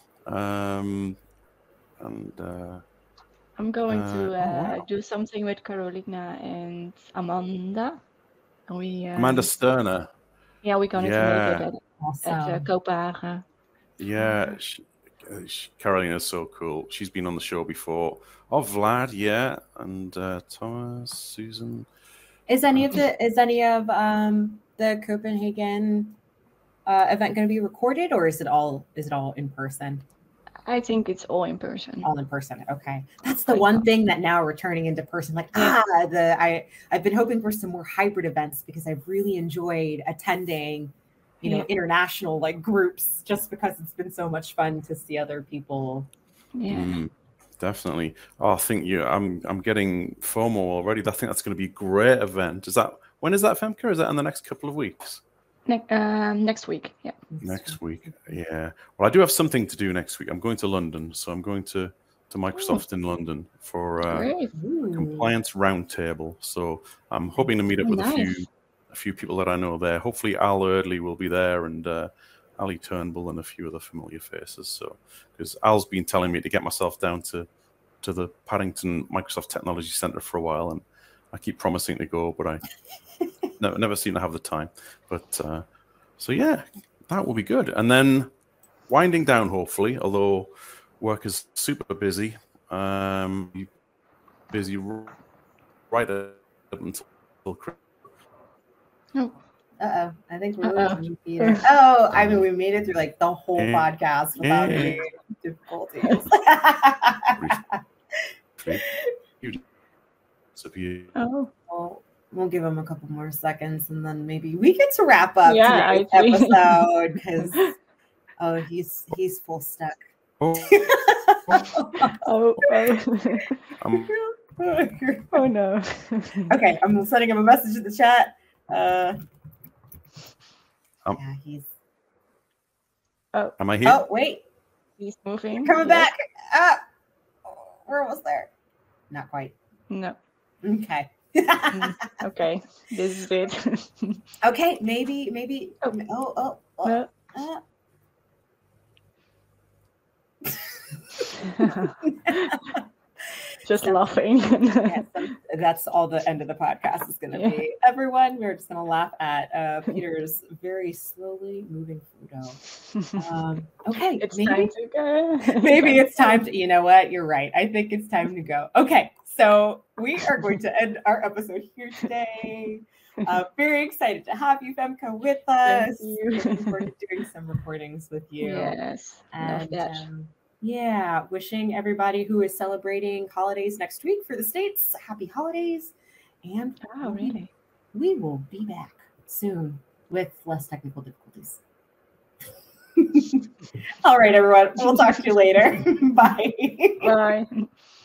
um, and. Uh, I'm going Uh, to oh, uh, wow. do something with Carolina and Amanda. And we um, Amanda Sterner. yeah, we're going to Yeah. make it at, Awesome. at uh, Copenhagen. Yeah, she, uh, she, Carolina is so cool. She's been on the show before. Oh, Vlad, yeah, and uh, Thomas, Susan. Is any of the is any of um the Copenhagen uh, event going to be recorded, or is it all is it all in person? I think it's all in person. All in person. Okay, that's the Great. one thing that now returning into person. Like Yeah. ah, the I I've been hoping for some more hybrid events because I've really enjoyed attending, you know, Yeah. international like groups just because it's been so much fun to see other people. Yeah. Mm, definitely. Oh, I think you. I'm. I'm getting FOMO already. I think that's going to be a great event. Is that when is that, Femke? Is that in the next couple of weeks? Ne- um, next week. Yeah. Next week, yeah. Well, I do have something to do next week. I'm going to London, so I'm going to to Microsoft in London for uh, Great. Ooh. compliance roundtable. So I'm hoping to meet up Oh, with a few nice. a few people that I know there. Hopefully, Al Eardley will be there, and uh, Ali Turnbull, and a few other familiar faces. So because Al's been telling me to get myself down to to the Paddington Microsoft Technology Center for a while, and I keep promising to go, but I never never seem to have the time. But uh, so yeah, that will be good. And then winding down, hopefully, although work is super busy. Um, busy right up until Christmas. Oh, Uh oh, I think we're Uh-oh. losing Peter. Oh, I mean, we made it through like the whole Eh, podcast without eh. any difficulties. You disappear. oh. Well, we'll give him a couple more seconds, and then maybe we get to wrap up Yeah, today's I think. episode because oh, he's he's full stuck. Oh, Oh, oh. um, Oh no. Okay, I'm sending him a message in the chat. Uh, Um, yeah, he's. am I here? Oh wait, He's moving. coming Yes. back. Ah, we're almost there. Not quite. No. Okay. Mm, okay. This is it. Okay, maybe, maybe. Oh. Oh, oh, oh. No. uh. Just laughing. Yes, that's all the end of the podcast is going to Yeah. be. Everyone, we're just going to laugh at uh, Peter's very slowly moving photo. Um, okay, It's maybe, time to go. maybe it's time to, you know what? You're right. I think it's time to go. Okay, so we are going to end our episode here today. Uh, very excited to have you, Femke, with Thank us. you. Looking forward to doing some recordings with you. Yes. Love And that. um, yeah, wishing everybody who is celebrating holidays next week for the States happy holidays. And Oh, really? we will be back soon with less technical difficulties. All right, everyone. We'll talk to you later. Bye. Bye.